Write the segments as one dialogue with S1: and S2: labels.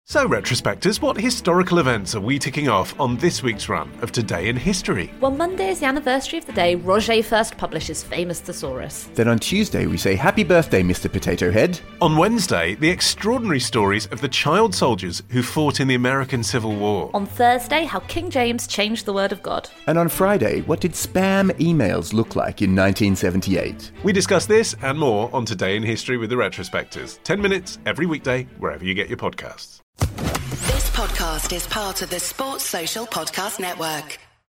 S1: So, retrospectors, what historical events are we ticking off on this week's run of Today in History?
S2: Well, Monday is the anniversary of the day Roget first published his famous Thesaurus.
S3: Then on Tuesday we say happy birthday, Mr. Potato Head.
S1: On Wednesday, the extraordinary stories of the child soldiers who fought in the American Civil War.
S2: On Thursday, how King James changed the word of God.
S3: And on Friday, what did spam emails look like in 1978?
S1: We discuss this and more on Today in History with the retrospectors. 10 minutes every weekday, wherever you get your podcasts.
S4: This podcast is part of the Sports Social Podcast Network.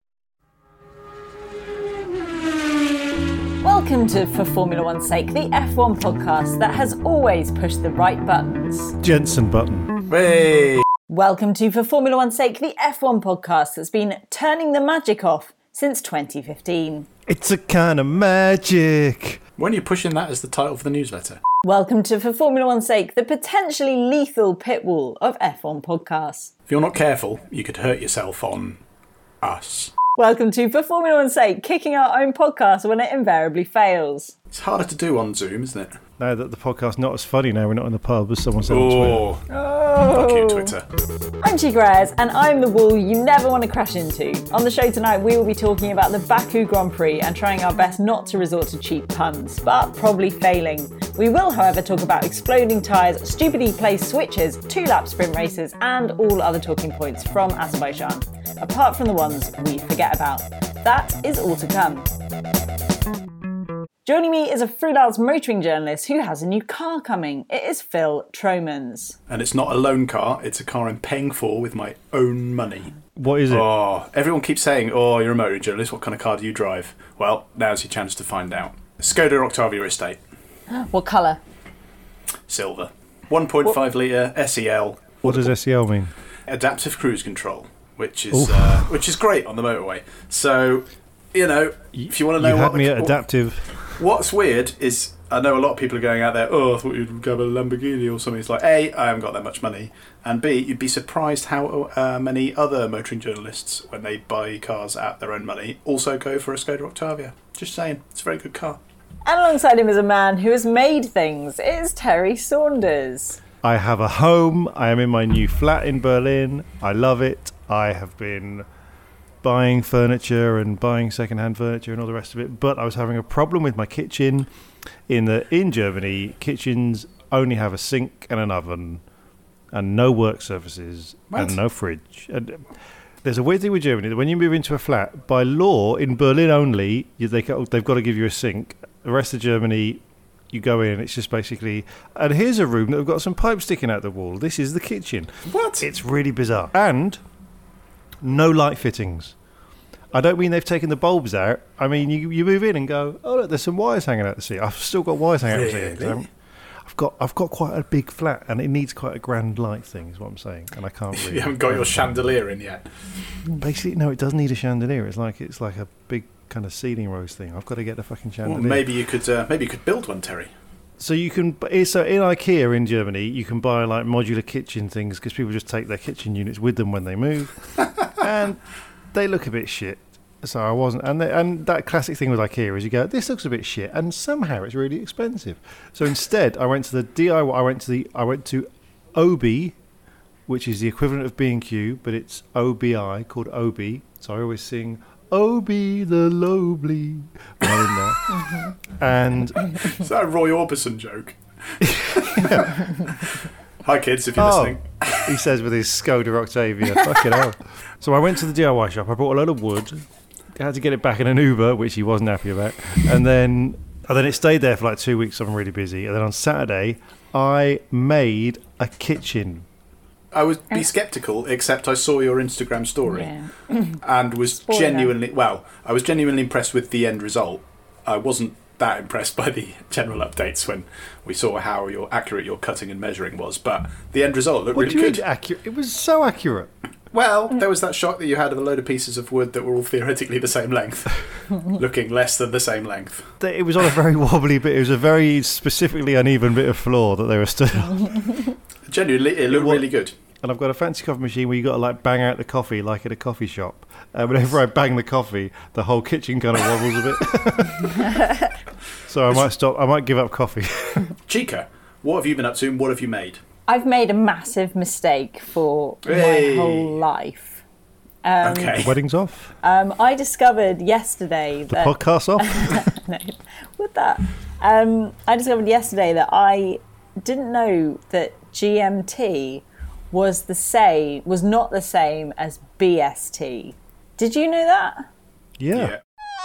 S5: Welcome to For Formula One's Sake, the F1 podcast that has always pushed the right buttons.
S6: Jensen button.
S3: Hey!
S5: Welcome to For Formula One's Sake, the F1 podcast that's been turning the magic off since 2015.
S6: It's a kind of magic.
S7: When are you pushing that as the title for the newsletter?
S5: Welcome to For Formula One's Sake, the potentially lethal pit wall of F1 podcasts.
S7: If you're not careful, you could hurt yourself on us.
S5: Welcome to For Formula One's Sake, kicking our own podcast when it invariably fails.
S7: It's harder to do on Zoom, isn't it?
S6: Now that the podcast's not as funny now, we're not in the pub, as someone said on Twitter.
S7: Fuck you, Twitter.
S5: I'm Chica Ayres, and I'm the wall you never want to crash into. On the show tonight, we will be talking about the Baku Grand Prix and trying our best not to resort to cheap puns, but probably failing. We will, however, talk about exploding tyres, stupidly placed switches, 2-lap sprint races, and all other talking points from Azerbaijan, apart from the ones we forget about. That is all to come. Joining me is a freelance motoring journalist who has a new car coming. It is Phil Tromans.
S7: And it's not a loan car, it's a car I'm paying for with my own money.
S6: What is it?
S7: Oh, everyone keeps saying, oh, you're a motoring journalist, what kind of car do you drive? Well, now's your chance to find out. Skoda Octavia Estate.
S5: What colour?
S7: Silver. 1.5 litre SEL.
S6: What does SEL mean?
S7: Adaptive cruise control, which is great on the motorway. So, you know, if you want to know
S6: you had me at adaptive.
S7: What's weird is I know a lot of people are going out there, oh, I thought you'd grab a Lamborghini or something. It's like, A, I haven't got that much money, and B, you'd be surprised how many other motoring journalists, when they buy cars at their own money, also go for a Skoda Octavia. Just saying, it's a very good car.
S5: And alongside him is a man who has made things. It is Terry Saunders.
S6: I have a home. I am in my new flat in Berlin. I love it. I have been buying furniture and buying second-hand furniture and all the rest of it, but I was having a problem with my kitchen. In Germany, kitchens only have a sink and an oven and no work surfaces and no fridge. And there's a weird thing with Germany that when you move into a flat, by law, in Berlin only, they've got to give you a sink. The rest of Germany, you go in, it's just basically, and here's a room that have got some pipes sticking out the wall. This is the kitchen.
S7: What?
S6: It's really bizarre. And no light fittings. I don't mean they've taken the bulbs out. I mean, you move in and go, oh, look, there's some wires hanging out the ceiling. I've still got wires hanging out the ceiling. I've got quite a big flat, and it needs quite a grand light thing, is what I'm saying. And I can't really.
S7: You haven't got your chandelier in yet.
S6: Basically, no, it does need a chandelier. It's like a big kind of ceiling rose thing. I've got to get the fucking chandelier.
S7: Well, maybe you could build one, Terry.
S6: So you can, so in IKEA in Germany, you can buy like modular kitchen things because people just take their kitchen units with them when they move, and they look a bit shit. So I wasn't, and that classic thing with IKEA is you go, this looks a bit shit, and somehow it's really expensive. So instead, I went to the DIY. I went to OB, which is the equivalent of B&Q, but it's OBI, called OB. So I always sing OB the Lowly when I'm in there. And
S7: is that a Roy Orbison joke? Hi kids, if you're listening.
S6: He says with his Skoda Octavia. Fucking hell. So I went to the DIY shop. I bought a load of wood. I had to get it back in an Uber, which he wasn't happy about. And then it stayed there for like 2 weeks. So I'm really busy. And then on Saturday, I made a kitchen.
S7: I would be sceptical, except I saw your Instagram story and was genuinely impressed with the end result. I wasn't that impressed by the general updates when we saw how accurate your cutting and measuring was, but the end result looked really good.
S6: Accurate? It was so accurate.
S7: Well, there was that shot that you had of a load of pieces of wood that were all theoretically the same length, looking less than the same length.
S6: It was on a very wobbly bit. It was a very specifically uneven bit of floor that they were stood on.
S7: Genuinely, it looked really good.
S6: And I've got a fancy coffee machine where you got to like bang out the coffee like at a coffee shop. Whenever I bang the coffee, the whole kitchen kind of wobbles a bit. So I might stop. I might give up coffee.
S7: Chica, what have you been up to and what have you made?
S5: I've made a massive mistake for my whole life.
S7: Okay.
S6: The wedding's off?
S5: I discovered yesterday
S6: The podcast's off?
S5: No, with that. I discovered yesterday that I didn't know that GMT was not the same as BST. Did you know that?
S6: Yeah.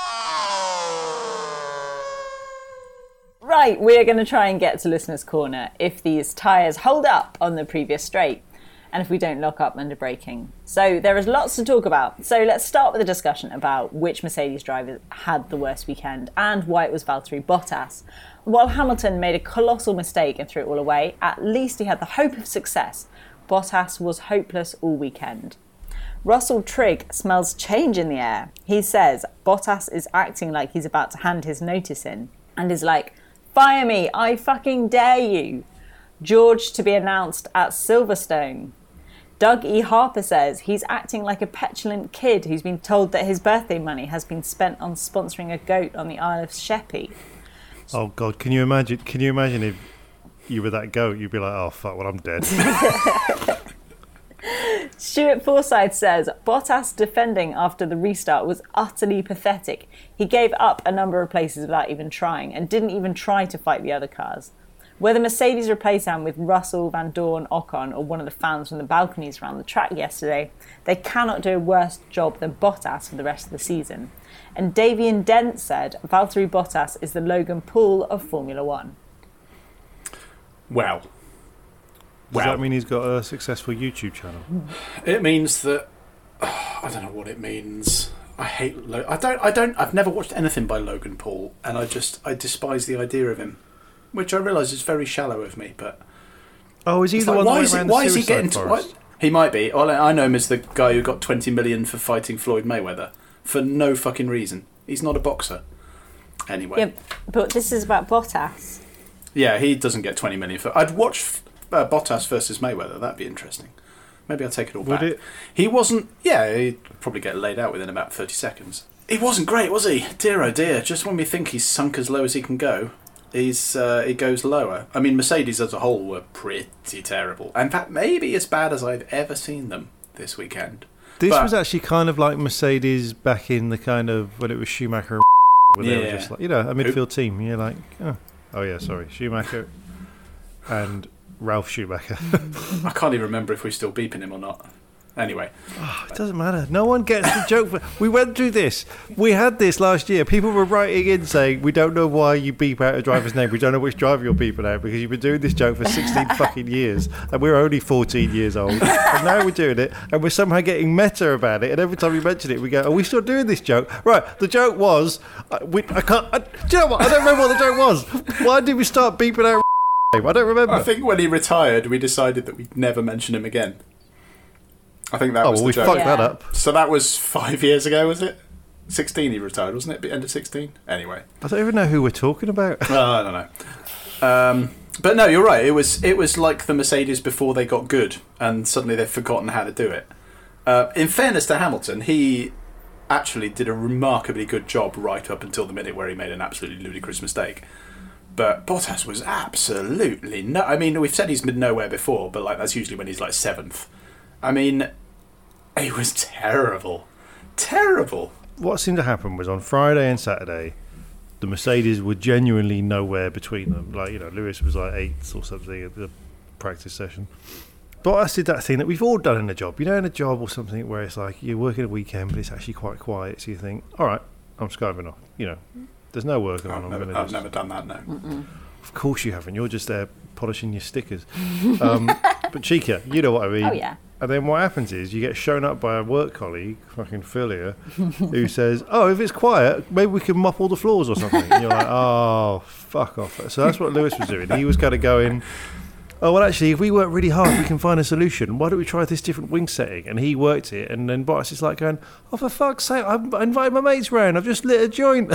S5: Right, we're going to try and get to Listener's Corner if these tyres hold up on the previous straight and if we don't lock up under braking. So there is lots to talk about. So let's start with a discussion about which Mercedes driver had the worst weekend and why it was Valtteri Bottas. While Hamilton made a colossal mistake and threw it all away, at least he had the hope of success. Bottas was hopeless all weekend. Russell Trigg smells change in the air. He says Bottas is acting like he's about to hand his notice in and is like, "Fire me, I fucking dare you." George to be announced at Silverstone. Doug E. Harper says he's acting like a petulant kid who's been told that his birthday money has been spent on sponsoring a goat on the Isle of Sheppey.
S6: Oh God, can you imagine if you were that goat? You'd be like, oh fuck, well I'm dead.
S5: Stuart Forsyth says Bottas defending after the restart was utterly pathetic. He gave up a number of places without even trying and didn't even try to fight the other cars. Whether Mercedes replaced him with Russell, Van Dorn, Ocon or one of the fans from the balconies around the track yesterday, they cannot do a worse job than Bottas for the rest of the season. And Davian Dent said Valtteri Bottas is the Logan Paul of Formula One.
S7: Well.
S6: Does that mean he's got a successful YouTube channel?
S7: It means that I don't know what it means. I hate. I've never watched anything by Logan Paul, and I despise the idea of him, which I realise is very shallow of me. But
S6: is he the one that went around the Suicide Forest?
S7: He might be. I know him as the guy who got 20 million for fighting Floyd Mayweather for no fucking reason. He's not a boxer. Anyway.
S5: Yeah, but this is about Bottas.
S7: Yeah, he doesn't get 20 million for. I'd watch Bottas versus Mayweather. That'd be interesting. Maybe I'll take it all back.
S6: Would it?
S7: He wasn't. Yeah, he'd probably get laid out within about 30 seconds. He wasn't great, was he? Dear oh dear. Just when we think he's sunk as low as he can go, he goes lower. I mean, Mercedes as a whole were pretty terrible. In fact, maybe as bad as I've ever seen them this weekend.
S6: This was actually kind of like Mercedes back in the kind of when it was Schumacher and where they were just like, a midfield team. You're like, Schumacher and Ralph Schumacher.
S7: I can't even remember if we're still beeping him or not. Anyway.
S6: It doesn't matter. No one gets the joke. We went through this. We had this last year. People were writing in saying, we don't know why you beep out a driver's name. We don't know which driver you're beeping out because you've been doing this joke for 16 fucking years and we're only 14 years old. And now we're doing it and we're somehow getting meta about it. And every time we mention it, we go, are we still doing this joke? Right. The joke was, do you know what? I don't remember what the joke was. Why did we start beeping out I don't remember.
S7: I think when he retired, we decided that we'd never mention him again. I think that was the joke.
S6: We fucked that up.
S7: So that was 5 years ago, was it? 16 he retired, wasn't it? End of 16? Anyway.
S6: I don't even know who we're talking about.
S7: I don't know. But no, you're right. It was like the Mercedes before they got good, and suddenly they've forgotten how to do it. In fairness to Hamilton, he actually did a remarkably good job right up until the minute where he made an absolutely ludicrous mistake. But Bottas was absolutely no. I mean, we've said he's been nowhere before, but that's usually when he's 7th. I mean, he was terrible. Terrible.
S6: What seemed to happen was on Friday and Saturday, the Mercedes were genuinely nowhere between them. Lewis was 8th or something at the practice session. Bottas did that thing that we've all done in a job. In a job or something where it's like you're working a weekend, but it's actually quite quiet. So you think, all right, I'm skiving off. There's no work on.
S7: I've never done that, no.
S5: Mm-mm.
S6: Of course you haven't. You're just there polishing your stickers. But Chica, you know what I mean.
S5: Oh, yeah.
S6: And then what happens is you get shown up by a work colleague, fucking Phil here, who says, if it's quiet, maybe we can mop all the floors or something. And you're like, oh, fuck off. So that's what Lewis was doing. He was kind of going, actually, if we work really hard, we can find a solution. Why don't we try this different wing setting? And he worked it. And then Bottas is like going, for fuck's sake, I invited my mates round. I've just lit a joint.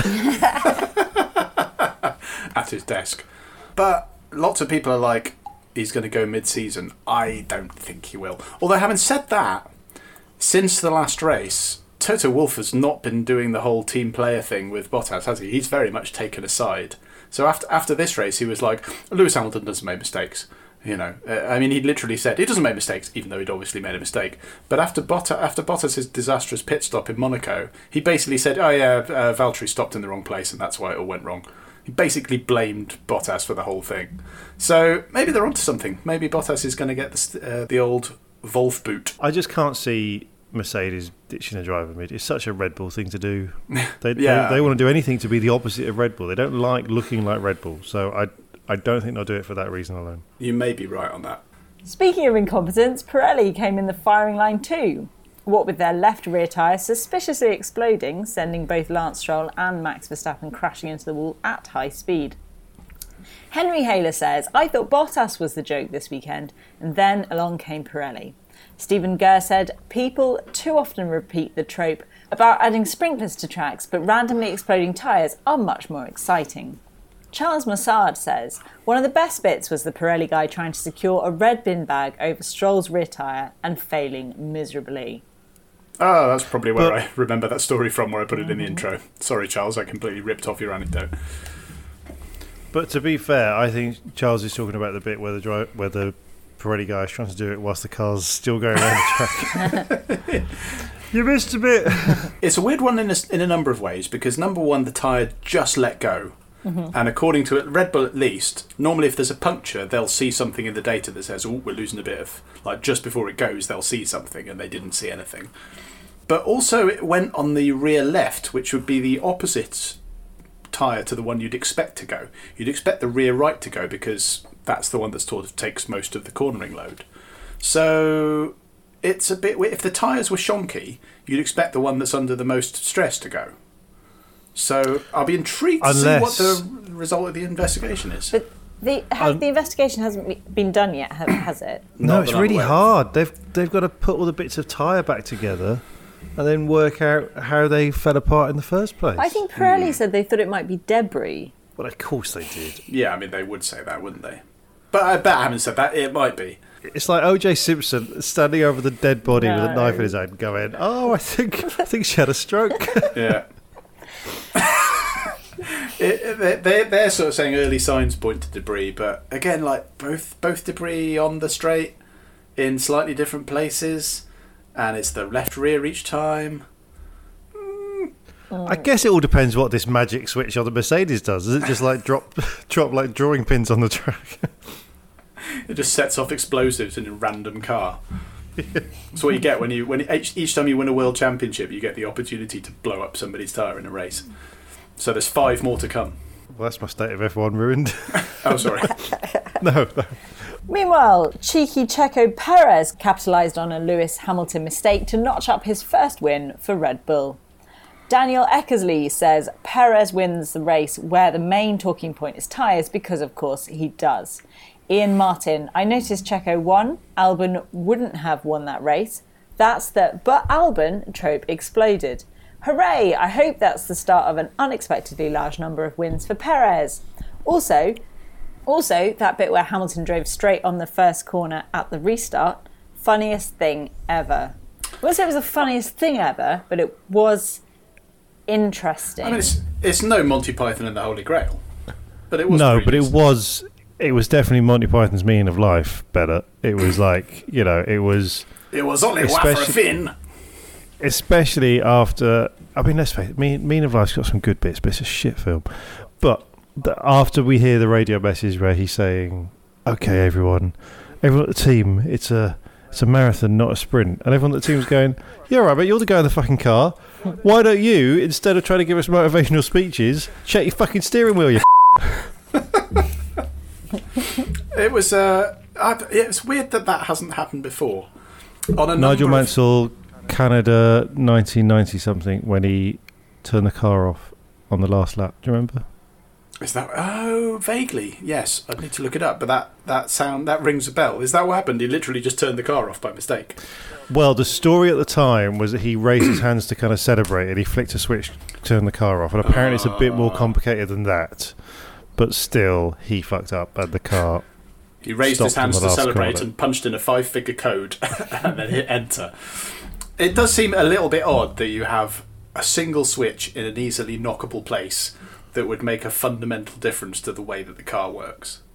S7: At his desk. But lots of people are like, he's going to go mid-season. I don't think he will. Although, having said that, since the last race, Toto Wolff has not been doing the whole team player thing with Bottas, has he? He's very much taken a side. So after this race, he was like, Lewis Hamilton doesn't make mistakes. You know, I mean, he literally said he doesn't make mistakes, even though he'd obviously made a mistake. But after Bottas' disastrous pit stop in Monaco, he basically said, "Oh yeah, Valtteri stopped in the wrong place, and that's why it all went wrong." He basically blamed Bottas for the whole thing. So maybe they're onto something. Maybe Bottas is going to get the old Wolf boot.
S6: I just can't see Mercedes ditching a driver mid. It's such a Red Bull thing to do. They want to do anything to be the opposite of Red Bull. They don't like looking like Red Bull. So I don't think they'll do it for that reason alone.
S7: You may be right on that.
S5: Speaking of incompetence, Pirelli came in the firing line too. What with their left rear tyre suspiciously exploding, sending both Lance Stroll and Max Verstappen crashing into the wall at high speed. Henry Haler says, "I thought Bottas was the joke this weekend, and then along came Pirelli." Stephen Gurr said, "People too often repeat the trope about adding sprinklers to tracks, but randomly exploding tyres are much more exciting." Charles Massard says, "One of the best bits was the Pirelli guy trying to secure a red bin bag over Stroll's rear tyre and failing miserably."
S7: Oh, that's probably where I remember that story from, where I put it in the intro. Sorry, Charles, I completely ripped off your anecdote.
S6: But to be fair, I think Charles is talking about the bit where the Pirelli guy is trying to do it whilst the car's still going around the track. You missed a bit.
S7: It's a weird one in a number of ways, because number one, the tyre just let go. Mm-hmm. And according to Red Bull at least, normally if there's a puncture, they'll see something in the data that says, "Oh, we're losing a bit of..." Like, just before it goes, they'll see something, and they didn't see anything. But also it went on the rear left, which would be the opposite tyre to the one you'd expect to go. You'd expect the rear right to go, because that's the one that sort of takes most of the cornering load. So it's a bit... If the tyres were shonky, you'd expect the one that's under the most stress to go. So I'll be intrigued to see what the result of the investigation is.
S5: But the investigation hasn't been done yet, has it?
S6: No, it's really hard. They've got to put all the bits of tyre back together and then work out how they fell apart in the first place.
S5: I think Pirelli said they thought it might be debris.
S6: Well, of course they did.
S7: Yeah, I mean, they would say that, wouldn't they? But I bet, having said that, it might be.
S6: It's like O.J. Simpson standing over the dead body with a knife in his hand going, "Oh, I think she had a stroke."
S7: Yeah. They're sort of saying early signs point to debris, but again, like both debris on the straight in slightly different places, and it's the left rear each time.
S6: I guess it all depends what this magic switch on the Mercedes does. Does it just like drop like drawing pins on the track?
S7: It just sets off explosives in a random car. That's what you get when each time you win a world championship, you get the opportunity to blow up somebody's tyre in a race. So there's 5 more to come.
S6: Well, that's my state of F1 ruined.
S7: Oh, sorry.
S6: No.
S5: Meanwhile, cheeky Checo Perez capitalised on a Lewis Hamilton mistake to notch up his first win for Red Bull. Daniel Eckersley says Perez wins the race where the main talking point is tyres, because of course he does. Ian Martin, I noticed Checo won. Albon wouldn't have won that race. That's the "but Albon" trope exploded. Hooray! I hope that's the start of an unexpectedly large number of wins for Perez. Also, that bit where Hamilton drove straight on the first corner at the restart, funniest thing ever. I wouldn't say it was the funniest thing ever, but it was interesting.
S7: I mean, it's no Monty Python and the Holy Grail, but it was.
S6: No, but it was definitely Monty Python's meaning of life better. It was like, it was...
S7: It was only one for a fin.
S6: Especially after... I mean, let's face it, Meaning of Life's got some good bits, but it's a shit film. But after we hear the radio message where he's saying, "Okay, everyone at the team, it's a marathon, not a sprint," and everyone at the team's going, "Yeah, right, but you're the guy in the fucking car. Why don't you, instead of trying to give us motivational speeches, check your fucking steering wheel, you
S7: It was it's weird that hasn't happened before.
S6: Nigel Mansell, Canada, 1990 something, when he turned the car off on the last lap. Do you remember?
S7: Is that... Oh, vaguely, yes. I'd need to look it up, but that rings a bell. Is that what happened? He literally just turned the car off by mistake?
S6: Well, the story at the time was that he raised his hands to kind of celebrate, and he flicked a switch, turned the car off. And apparently it's a bit more complicated than that. But still, he fucked up at the car.
S7: He raised his hands to celebrate and punched in a 5-figure code and then hit enter. It does seem a little bit odd that you have a single switch in an easily knockable place that would make a fundamental difference to the way that the car works.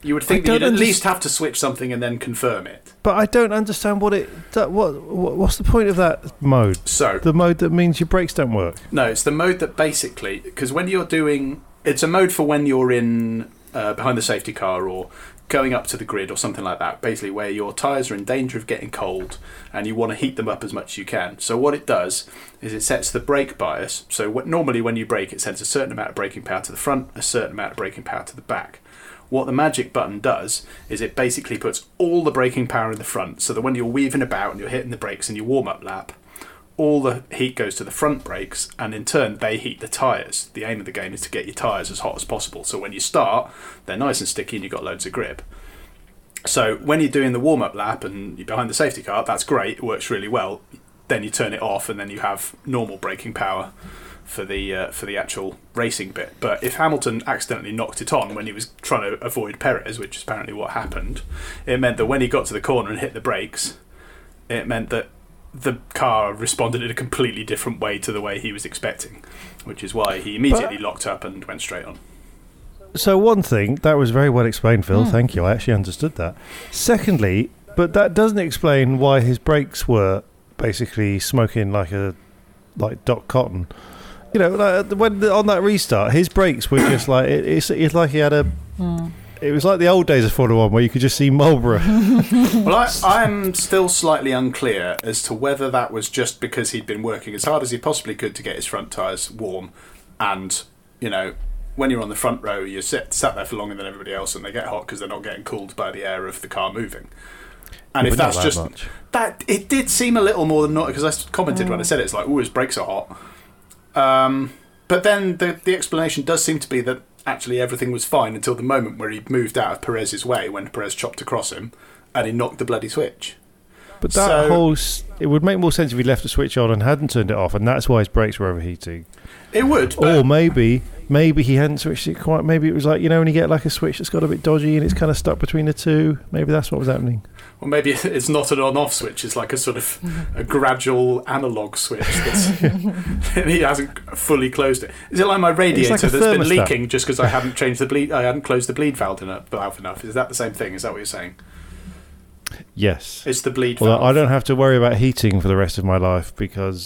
S7: You would think that you'd at least have to switch something and then confirm it.
S6: But I don't understand what's the point of that mode?
S7: So
S6: the mode that means your brakes don't work.
S7: No, it's the mode that basically, because when you're doing, it's a mode for when you're in behind the safety car or going up to the grid or something like that, basically where your tyres are in danger of getting cold and you want to heat them up as much as you can. So what it does is it sets the brake bias. So normally when you brake, it sends a certain amount of braking power to the front, a certain amount of braking power to the back. What the magic button does is it basically puts all the braking power in the front, so that when you're weaving about and you're hitting the brakes in your warm-up lap, all the heat goes to the front brakes, and in turn they heat the tyres. The aim of the game is to get your tyres as hot as possible, so when you start, they're nice and sticky and you've got loads of grip. So when you're doing the warm-up lap and you're behind the safety car, that's great, it works really well. Then you turn it off and then you have normal braking power for the actual racing bit. But if Hamilton accidentally knocked it on when he was trying to avoid Perez, which is apparently what happened, it meant that when he got to the corner and hit the brakes, it meant that the car responded in a completely different way to the way he was expecting, which is why he immediately locked up and went straight on.
S6: So one thing, that was very well explained, Phil. Thank you. I actually understood that. Secondly, but that doesn't explain why his brakes were basically smoking like Doc Cotton. You know, like when on that restart, his brakes were just like it's like he had a. It was like the old days of Formula 1 where you could just see Marlboro.
S7: Well, I'm still slightly unclear as to whether that was just because he'd been working as hard as he possibly could to get his front tyres warm, and you know, when you're on the front row, you're sat there for longer than everybody else, and they get hot because they're not getting cooled by the air of the car moving. And if that's just much. That, it did seem a little more than not, because I commented when I said it, it's like, oh, his brakes are hot. But then the explanation does seem to be that actually everything was fine until the moment where he moved out of Perez's way when Perez chopped across him and he knocked the bloody switch.
S6: But that it would make more sense if he left the switch on and hadn't turned it off, and that's why his brakes were overheating.
S7: It would.
S6: Or maybe he hadn't switched it quite. Maybe it was like, you know, when you get like a switch that's got a bit dodgy and it's kind of stuck between the two. Maybe that's what was happening.
S7: Or maybe it's not an on-off switch. It's like a sort of a gradual analog switch. He hasn't fully closed it. Is it like my radiator
S6: like
S7: that's
S6: thermostat.
S7: been leaking just because I hadn't changed the bleed? I hadn't closed the bleed valve enough. Is that the same thing? Is that what you're saying?
S6: Yes.
S7: It's the bleed
S6: valve.
S7: Well,
S6: I don't have to worry about heating for the rest of my life because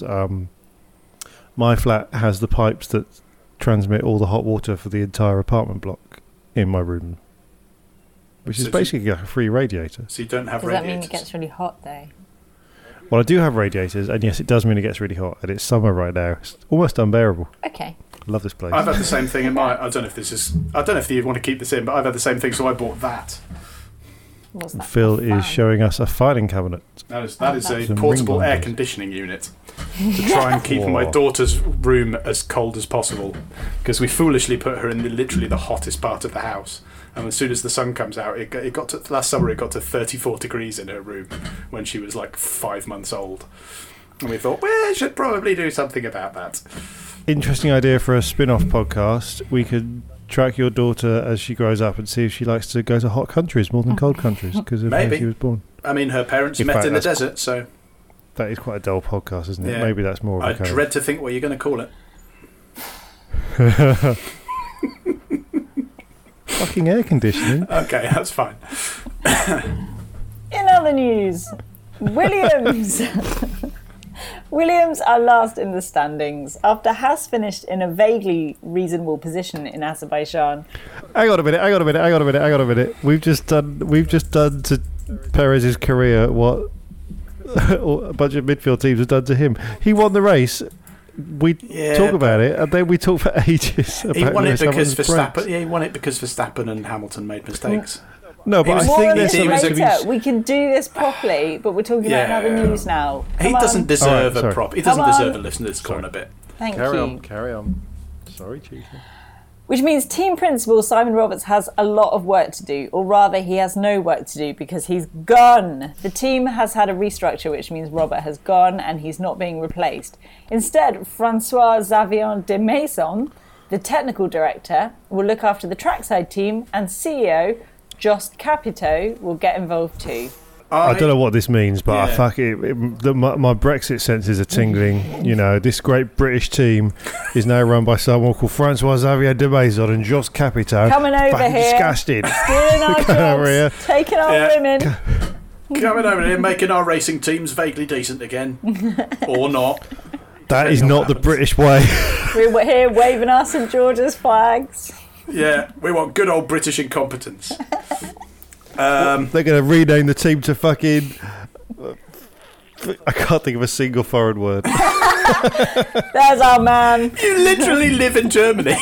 S6: my flat has the pipes that transmit all the hot water for the entire apartment block in my room. Which is basically a free radiator.
S7: So you don't have
S5: Does
S7: radiators?
S5: that mean it gets really hot though?
S6: Well, I do have radiators, and yes, it does mean it gets really hot, and it's summer right now. It's almost unbearable.
S5: Okay.
S6: I love this place.
S7: I've had the same thing in my... I don't know if you want to keep this in, but I've had the same thing, so I bought that.
S5: What's that?
S6: Phil is showing us a filing cabinet.
S7: That is a portable air conditioning unit to try and keep my daughter's room as cold as possible, because we foolishly put her in literally the hottest part of the house. And as soon as the sun comes out, it got to last summer. It got to 34 degrees in her room when she was like 5 months old, and we thought we should probably do something about that.
S6: Interesting idea for a spin-off podcast. We could track your daughter as she grows up and see if she likes to go to hot countries more than cold countries because of how she was born.
S7: I mean, her parents met in the desert, so
S6: that is quite a dull podcast, isn't it?
S7: Yeah.
S6: Maybe that's more. Of
S7: I dread to think what you're going to call it.
S6: Fucking air conditioning.
S7: Okay, that's fine.
S5: In other news, Williams are last in the standings after Haas finished in a vaguely reasonable position in Azerbaijan.
S6: Hang on a minute. We've just done to Perez's career what a bunch of midfield teams have done to him. He won the race. We talk about it, and then we talk for ages about
S7: he won it because
S6: Verstappen.
S7: Yeah, he won it because Verstappen and Hamilton made mistakes.
S6: No, but I think
S5: later. We can do this properly, but we're talking about another news now.
S7: He doesn't deserve a prop. He doesn't deserve a listener's corner bit.
S5: Thank you.
S6: Carry on. Sorry, Chief.
S5: Which means team principal Simon Roberts has a lot of work to do, or rather he has no work to do because he's gone. The team has had a restructure, which means Robert has gone and he's not being replaced. Instead, François-Xavier de Maison, the technical director, will look after the trackside team, and CEO Jost Capito will get involved too.
S6: I don't know what this means, but I fuck it. My Brexit senses are tingling. You know, this great British team is now run by someone called Francois Xavier de Maison and Jos Capito.
S5: Coming over here,
S6: disgusted,
S5: stealing our jobs, taking our women.
S7: Coming over here, making our racing teams vaguely decent again, or not.
S6: That is not the British way.
S5: We're here waving our St George's flags.
S7: Yeah, we want good old British incompetence.
S6: They're going to rename the team to fucking... I can't think of a single foreign word.
S5: There's our man.
S7: You literally live in Germany.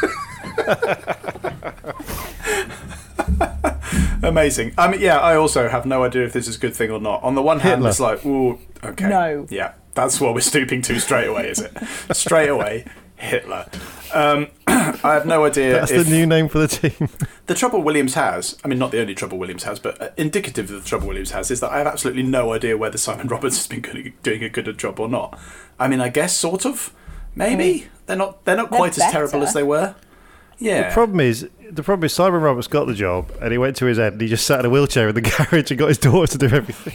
S7: Amazing. I mean, I also have no idea if this is a good thing or not. On the one hand, it's like, ooh, okay.
S5: No.
S7: Yeah, that's what we're stooping to straight away, is it? Straight away, Hitler. I have no idea.
S6: That's the new name for the team.
S7: The trouble Williams has, I mean, not the only trouble Williams has, but indicative of the trouble Williams has, is that I have absolutely no idea whether Simon Roberts has been doing a good job or not. I mean, I guess sort of, maybe they're not quite as terrible as they were. Yeah.
S6: The problem is Simon Roberts got the job and he went to his end and he just sat in a wheelchair in the garage and got his daughter to do everything.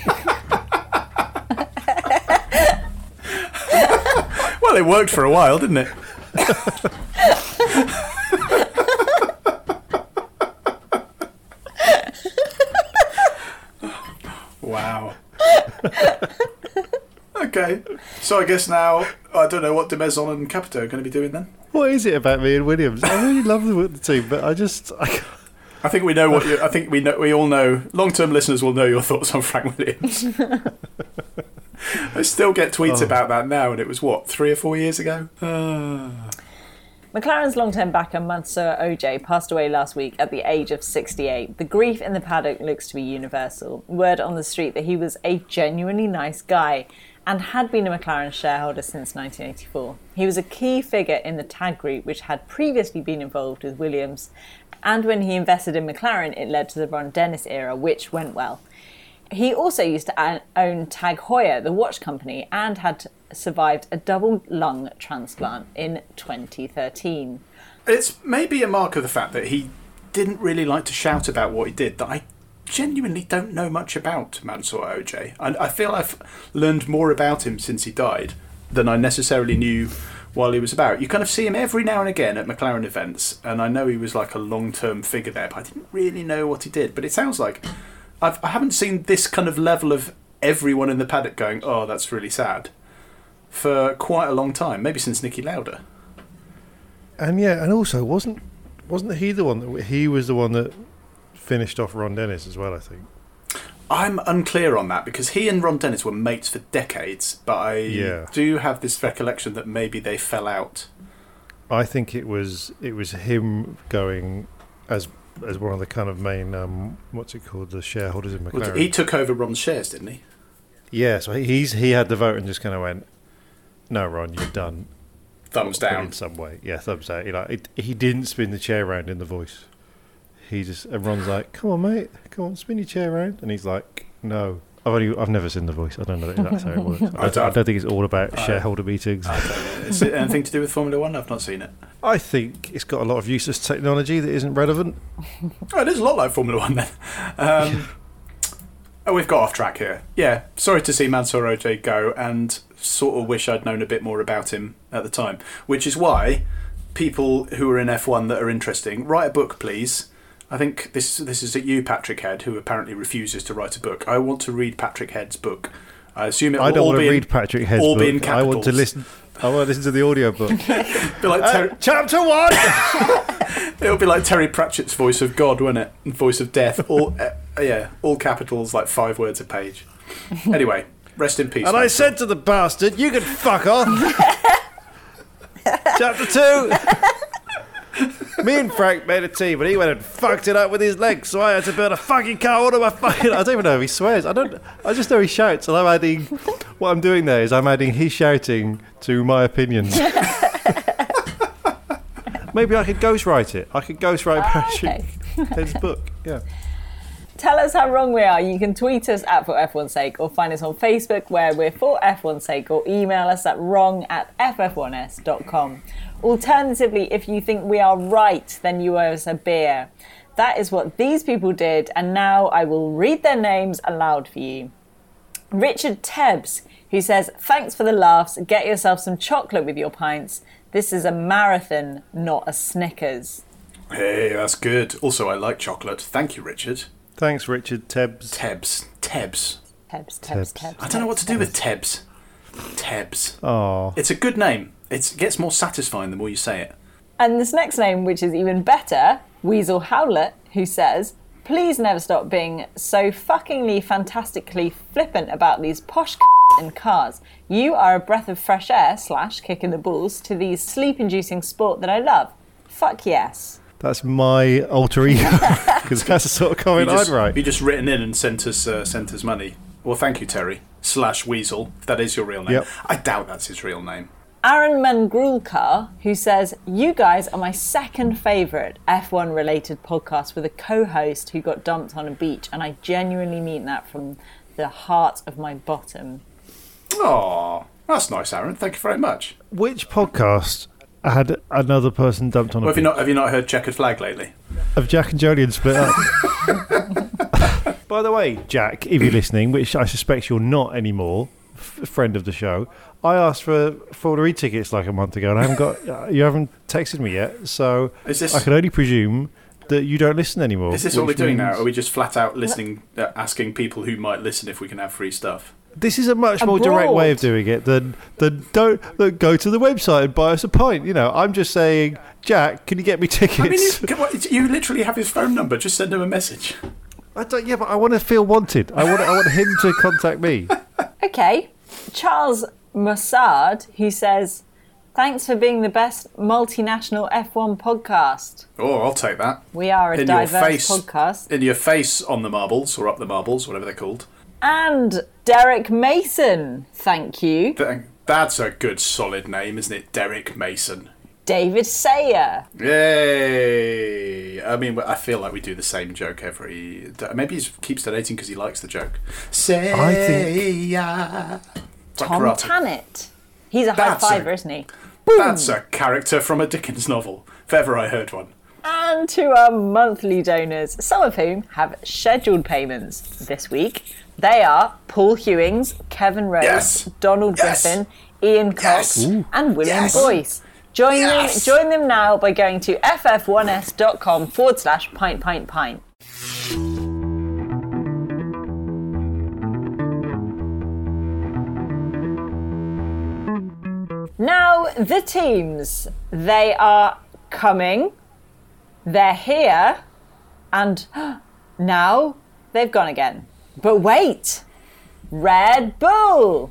S7: Well, it worked for a while, didn't it? Wow. Okay, so I guess now I don't know what de Maison and Capito are going to be doing then.
S6: What is it about me and Williams? I really love the team, but I
S7: think we know what you. I think we know. We all know. Long-term listeners will know your thoughts on Frank Williams. I still get tweets about that now, and it was 3 or 4 years ago.
S5: McLaren's long-term backer Mansour Ojei passed away last week at the age of 68. The grief in the paddock looks to be universal. Word on the street that he was a genuinely nice guy and had been a McLaren shareholder since 1984. He was a key figure in the TAG group, which had previously been involved with Williams, and when he invested in McLaren, it led to the Ron Dennis era, which went well. He also used to own Tag Heuer, the watch company, and had survived a double lung transplant in 2013.
S7: It's maybe a mark of the fact that he didn't really like to shout about what he did, that I genuinely don't know much about Mansour Ojei. I feel I've learned more about him since he died than I necessarily knew while he was about. You kind of see him every now and again at McLaren events, and I know he was like a long-term figure there, but I didn't really know what he did. But it sounds like I haven't seen this kind of level of everyone in the paddock going, oh, that's really sad, for quite a long time, maybe since Niki Lauda.
S6: And also wasn't he the one that he was the one that finished off Ron Dennis as well, I think.
S7: I'm unclear on that because he and Ron Dennis were mates for decades, but I do have this recollection that maybe they fell out.
S6: I think it was him going as one of the kind of main what's it called, the shareholders in McLaren.
S7: Well, he took over Ron's shares, didn't he?
S6: Yeah, so he had the vote and just kind of went, no, Ron, you're done.
S7: Thumbs down.
S6: In some way, yeah, thumbs down. He didn't spin the chair around in the voice. And Ron's like, come on, mate, come on, spin your chair around. And he's like, no. I've never seen The Voice. I don't know if that's how it works. I don't think it's all about shareholder meetings.
S7: Is it anything to do with Formula One? I've not seen it.
S6: I think it's got a lot of useless technology that isn't relevant.
S7: Oh, it is a lot like Formula One then. We've got off track here. Yeah, sorry to see Mansour Ojei go, and sort of wish I'd known a bit more about him at the time. Which is why people who are in F1 that are interesting, write a book, please. I think this is at you, Patrick Head, who apparently refuses to write a book. I want to read Patrick Head's book. I assume it will
S6: I don't
S7: all
S6: want
S7: be
S6: to read Patrick Head's
S7: all
S6: book.
S7: Be in capitals.
S6: I want to listen to the audio book.
S7: Be like
S6: Chapter 1!
S7: It'll be like Terry Pratchett's voice of God, won't it? And voice of death. All capitals, like 5 words a page. Anyway, rest in peace.
S6: And I said to the bastard, you can fuck off. Chapter 2. Me and Frank made a team, and he went and fucked it up with his legs, so I had to build a fucking car out of my fucking... I don't even know if he swears. I just know he shouts, and I'm adding... What I'm doing there is I'm adding his shouting to my opinions. Maybe I could ghostwrite it. I could ghostwrite Patrick Head's book, yeah.
S5: Tell us how wrong we are. You can tweet us at For F1's Sake or find us on Facebook where we're For F1's Sake, or email us at wrong@ff1s.com. Alternatively, if you think we are right, then you owe us a beer. That is what these people did, and now I will read their names aloud for you. Richard Tebbs, who says, thanks for the laughs, get yourself some chocolate with your pints. This is a marathon, not a Snickers.
S7: Hey, that's good. Also, I like chocolate. Thank you, Richard.
S6: Thanks, Richard Tebbs.
S7: Tebbs.
S5: Tebbs.
S7: I don't know what to do with Tebbs. Tebbs.
S6: Oh.
S7: It's a good name. It gets more satisfying the more you say it.
S5: And this next name, which is even better, Weasel Howlett, who says, please never stop being so fuckingly fantastically flippant about these posh in cars. You are a breath of fresh air / kick in the balls to the sleep-inducing sport that I love. Fuck yes.
S6: That's my alter ego, because that's the sort of comment I'd write.
S7: You just written in and sent us money. Well, thank you, Terry. /Weasel, if that is your real name.
S6: Yep.
S7: I doubt that's his real name.
S5: Aaron Mangrulkar, who says, you guys are my second favourite F1-related podcast with a co-host who got dumped on a beach, and I genuinely mean that from the heart of my bottom.
S7: Oh, that's nice, Aaron. Thank you very much.
S6: Which podcast had another person dumped on a beach?
S7: Have you not heard Checkered Flag lately?
S6: Of Jack and Jolien split up. By the way, Jack, if you're listening, which I suspect you're not anymore, friend of the show, I asked for Formula E tickets like a month ago, and I haven't got. You haven't texted me yet, so I can only presume that you don't listen anymore.
S7: Is this what we're doing now? Are we just flat out listening, asking people who might listen if we can have free stuff?
S6: This is a much more direct way of doing it than don't go to the website and buy us a pint. You know, I'm just saying, Jack, can you get me tickets?
S7: I mean, you literally have his phone number. Just send him a message.
S6: Yeah, but I want to feel wanted. I want him to contact me.
S5: Okay, Charles Mossad, who says, thanks for being the best multinational F1 podcast.
S7: Oh, I'll take that.
S5: We are a diverse podcast.
S7: In your face on the marbles, or up the marbles, whatever they're called.
S5: And Derek Mason, thank you.
S7: That's a good solid name, isn't it? Derek Mason.
S5: David Sayer.
S7: Yay! I mean, I feel like we do the same joke every... Maybe he keeps donating because he likes the joke. Sayer.
S5: Tom Tannett. He's a high fiver, isn't he?
S7: Boom. That's a character from a Dickens novel, if ever I heard one.
S5: And to our monthly donors, some of whom have scheduled payments this week. They are Paul Hewings, Kevin Rose, Donald Griffin, Ian Cox, and William Boyce. Join them now by going to ff1s.com/pint. Now, the teams. They are coming. They're here. And now they've gone again. But wait! Red Bull!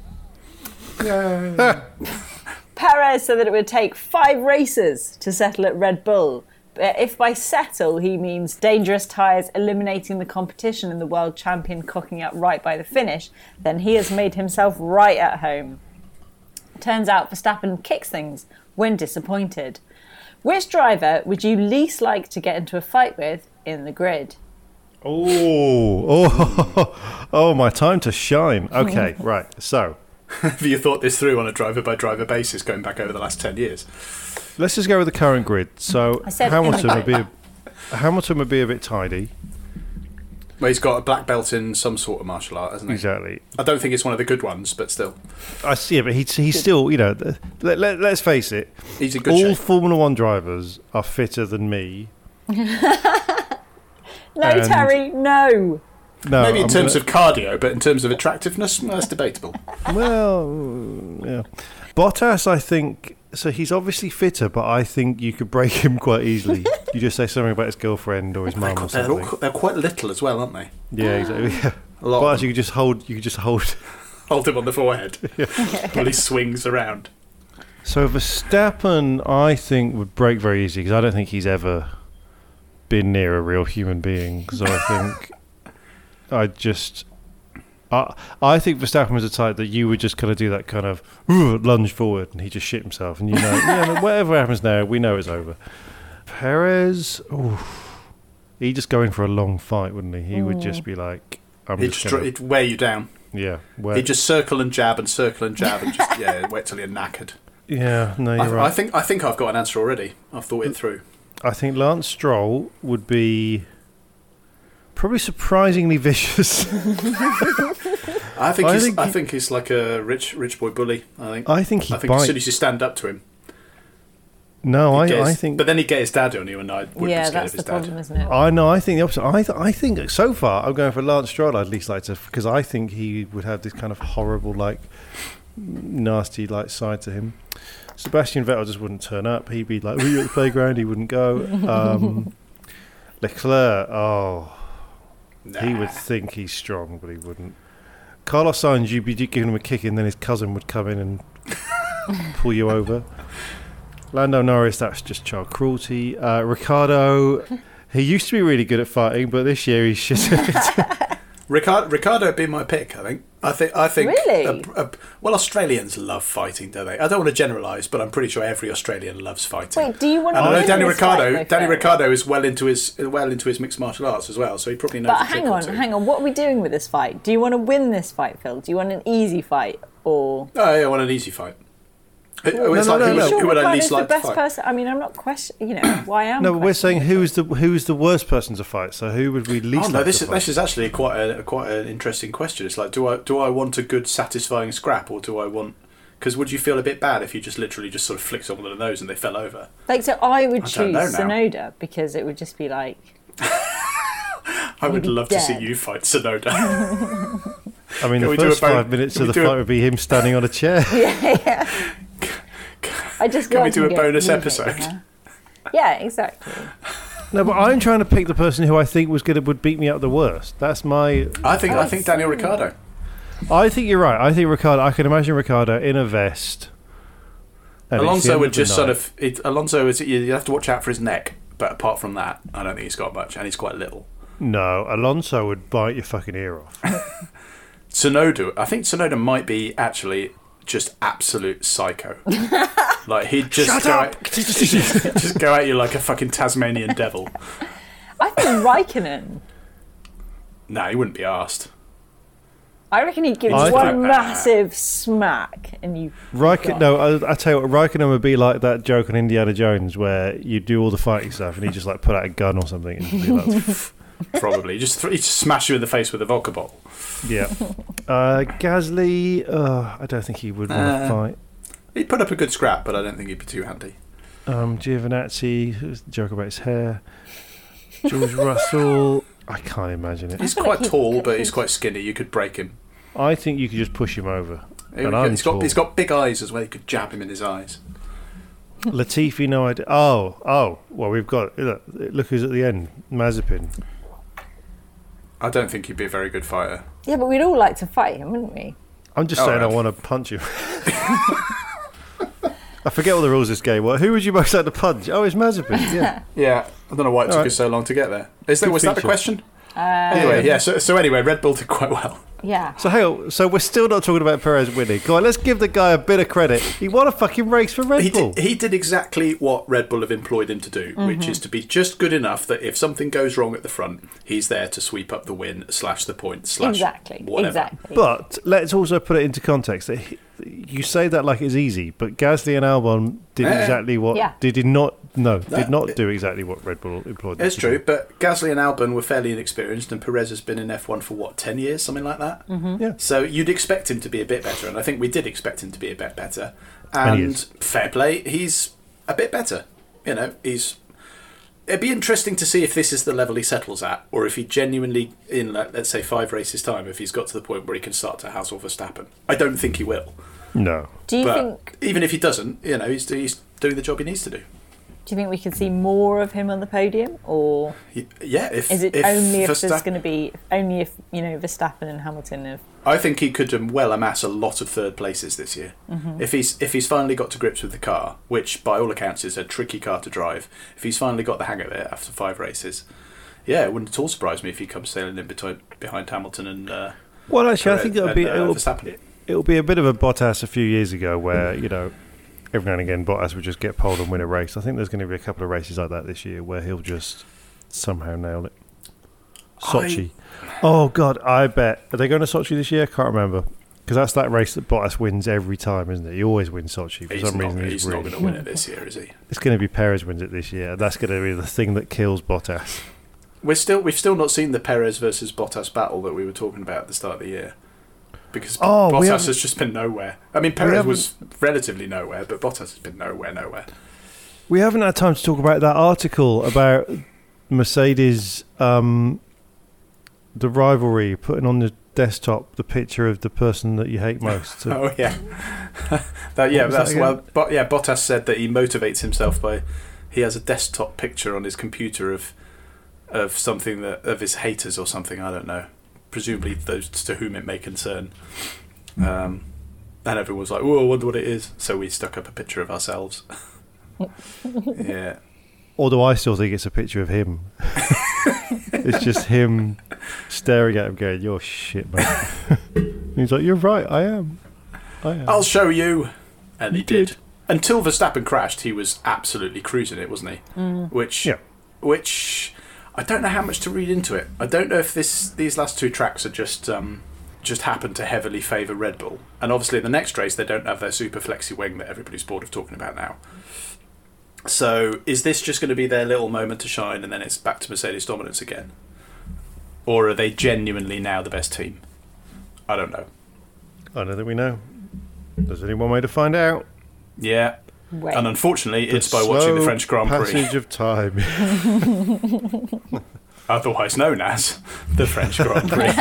S5: Perez said that it would take 5 races to settle at Red Bull. But if by settle he means dangerous tyres eliminating the competition and the world champion cocking up right by the finish, then he has made himself right at home. Turns out Verstappen kicks things when disappointed. Which driver would you least like to get into a fight with in the grid?
S6: Oh, my time to shine. Okay, right, so.
S7: Have you thought this through on a driver-by-driver basis going back over the last 10 years?
S6: Let's just go with the current grid. So Hamilton would be a bit tidy.
S7: Well, he's got a black belt in some sort of martial art, hasn't he?
S6: Exactly.
S7: I don't think it's one of the good ones, but still.
S6: I see it, but he's still, you know, let's face it.
S7: He's in good shape.
S6: All Formula One drivers are fitter than me.
S5: No, Terry, no.
S7: Maybe in terms of cardio, but in terms of attractiveness, that's debatable.
S6: Well, yeah. Bottas, I think, so he's obviously fitter, but I think you could break him quite easily. You just say something about his girlfrind or his mum or something.
S7: They're quite little as well, aren't they?
S6: Yeah, exactly. Yeah.
S7: Bottas,
S6: you could just hold.
S7: Hold him on the forehead while he swings around.
S6: So Verstappen, I think, would break very easily because I don't think he's ever been near a real human being. So I think I think Verstappen was the type that you would just kind of do that kind of lunge forward and he just shit himself. And whatever happens now, we know it's over. Perez, he'd just go in for a long fight, wouldn't he? He would just be like...
S7: He'd wear you down.
S6: Yeah.
S7: He'd just circle and jab and just, wait till you're knackered.
S6: Yeah, no, you're right.
S7: I think I've got an answer already. I've thought it through.
S6: I think Lance Stroll would be Probably surprisingly vicious.
S7: I think he's like a rich boy bully.
S6: I think
S7: as soon as you stand up to him.
S6: No, I think.
S7: But then he'd get his dad on you, and I wouldn't be scared
S5: that's
S7: of his
S5: the problem,
S7: dad.
S5: isn't it?
S6: I know. I think the opposite. I think so far I'm going for Lance Stroll. I'd at least like to, because I think he would have this kind of horrible, like nasty, like side to him. Sebastian Vettel just wouldn't turn up. He'd be like, "Were you at the playground?" He wouldn't go. Leclerc, he would think he's strong, but he wouldn't. Carlos Sainz, you'd be giving him a kick, and then his cousin would come in and pull you over. Lando Norris, that's just child cruelty. Ricciardo, he used to be really good at fighting, but this year he's shit at it.
S7: Ricciardo would be my pick, I think. I think.
S5: Really?
S7: Well, Australians love fighting, don't they? I don't want to generalise, but I'm pretty sure every Australian loves fighting.
S5: Wait, do you want to?
S7: And I know Danny
S5: Ricciardo.
S7: Danny Ricciardo is well into his mixed martial arts as well, so he probably knows.
S5: But hang on. What are we doing with this fight? Do you want to win this fight, Phil? Do you want an easy fight or?
S7: Oh, yeah, I want an easy fight.
S5: Who would I least like to fight? Person? I mean, I'm not questioning. Why am I?
S6: No, but we're saying who's the worst person to fight. So who would we least?
S7: Oh no,
S6: like
S7: this
S6: to fight?
S7: is actually quite an interesting question. It's like, do I want a good, satisfying scrap, or do I want? Because would you feel a bit bad if you just literally just sort of flicked someone on the nose and they fell over?
S5: Like, so I would choose Tsunoda because it would just be like.
S7: I would love to see you fight Tsunoda.
S6: I mean, the first 5 minutes of the fight would be him standing on a chair.
S5: Yeah.
S7: Can we do a bonus episode?
S5: Yeah, exactly.
S6: No, but I'm trying to pick the person who I think would beat me up the worst. That's my.
S7: I think Daniel Ricciardo.
S6: I think you're right. I think Ricciardo. I can imagine Ricciardo in a vest.
S7: Alonso would just sort of. Alonso is. You have to watch out for his neck, but apart from that, I don't think he's got much, and he's quite little.
S6: No, Alonso would bite your fucking ear off.
S7: Tsunoda. I think Tsunoda might be actually just absolute psycho. Like he'd just just go at you like a fucking Tasmanian devil.
S5: I think Raikkonen.
S7: No, he wouldn't be arsed.
S5: I reckon he'd give you one massive smack and you.
S6: Raikkonen. No, I tell you what, Raikkonen would be like that joke on Indiana Jones where you do all the fighting stuff and he just like put out a gun or something and be like.
S7: Probably he'd just smash you in the face with a vodka bottle.
S6: Yeah. Gasly, I don't think he would want to fight.
S7: He'd put up a good scrap, but I don't think he'd be too handy.
S6: Giovinazzi, joke about his hair. George Russell, I can't imagine it.
S7: He's quite tall, but he's quite skinny. You could break him.
S6: I think you could just push him over.
S7: He's got big eyes as well. You could jab him in his eyes.
S6: Latifi, no idea. Oh, well, we've got... Look who's at the end. Mazepin.
S7: I don't think he'd be a very good fighter.
S5: Yeah, but we'd all like to fight him, wouldn't we?
S6: I'm just saying I want to punch him. I forget all the rules of this game. Well, who would you most like to punch? Oh, it's Mazepin. Yeah.
S7: Yeah. I don't know why it took us so long to get there. Was that the question? Anyway, yeah. So anyway, Red Bull did quite well.
S5: Yeah.
S6: So hang on. So we're still not talking about Perez winning. Go on, let's give the guy a bit of credit. He won a fucking race for Red Bull.
S7: He did exactly what Red Bull have employed him to do, which is to be just good enough that if something goes wrong at the front, he's there to sweep up the win, slash the point, slash whatever.
S5: Exactly.
S6: But let's also put it into context. You say that like it's easy, but Gasly and Albon did exactly what did not do exactly what Red Bull employed them
S7: It's true, but Gasly and Albon were fairly inexperienced, and Perez has been in F1 for 10 years, something like that.
S6: Yeah.
S7: So you'd expect him to be a bit better, and I think we did expect him to be a bit better. And fair play, he's a bit better. You know, it'd be interesting to see if this is the level he settles at, or if he genuinely, in let's say 5 races time, if he's got to the point where he can start to hassle Verstappen. I don't think he will.
S6: No.
S5: Do you think?
S7: Even if he doesn't, you know, he's doing the job he needs to do.
S5: Do you think we could see more of him on the podium, or
S7: is
S5: it only if there's going to be Verstappen and Hamilton have?
S7: I think he could well amass a lot of third places this year if he's finally got to grips with the car, which by all accounts is a tricky car to drive. If he's finally got the hang of it after 5 races, it wouldn't at all surprise me if he comes sailing in behind Hamilton and.
S6: Well, actually, I think
S7: Verstappen.
S6: It'll be a bit of a Bottas a few years ago where, you know, every now and again Bottas would just get poled and win a race. I think there's going to be a couple of races like that this year where he'll just somehow nail it. Sochi. Oh, God, I bet. Are they going to Sochi this year? I can't remember. Because that's that race that Bottas wins every time, isn't it? He always wins Sochi. For some reason,
S7: he's not going to win it this year, is he?
S6: It's going to be Perez wins it this year. That's going to be the thing that kills Bottas.
S7: we've still not seen the Perez versus Bottas battle that we were talking about at the start of the year. Because Bottas has just been nowhere. I mean, Perez was relatively nowhere, but Bottas has been nowhere.
S6: We haven't had time to talk about that article about Mercedes, the rivalry, putting on the desktop the picture of the person that you hate most.
S7: Oh, yeah. Bottas said that he motivates himself by... He has a desktop picture on his computer of something of his haters or something, I don't know. Presumably those to whom it may concern. And everyone was like, "Oh, I wonder what it is." So we stuck up a picture of ourselves. Yeah.
S6: Although I still think it's a picture of him. It's just him staring at him going, "You're shit, mate." He's like, "You're right, I am.
S7: I'll show you." And he did. Until Verstappen crashed, he was absolutely cruising it, wasn't he? Which I don't know how much to read into it. I don't know if these last two tracks are just happened to heavily favour Red Bull. And obviously in the next race they don't have their super flexi wing that everybody's bored of talking about now. So is this just going to be their little moment to shine and then it's back to Mercedes dominance again? Or are they genuinely now the best team? I don't know.
S6: I don't think we know. There's only one way to find out.
S7: Yeah. Wait. And unfortunately, it's by watching the French Grand Prix.
S6: Passage of time.
S7: Otherwise known as the French Grand Prix.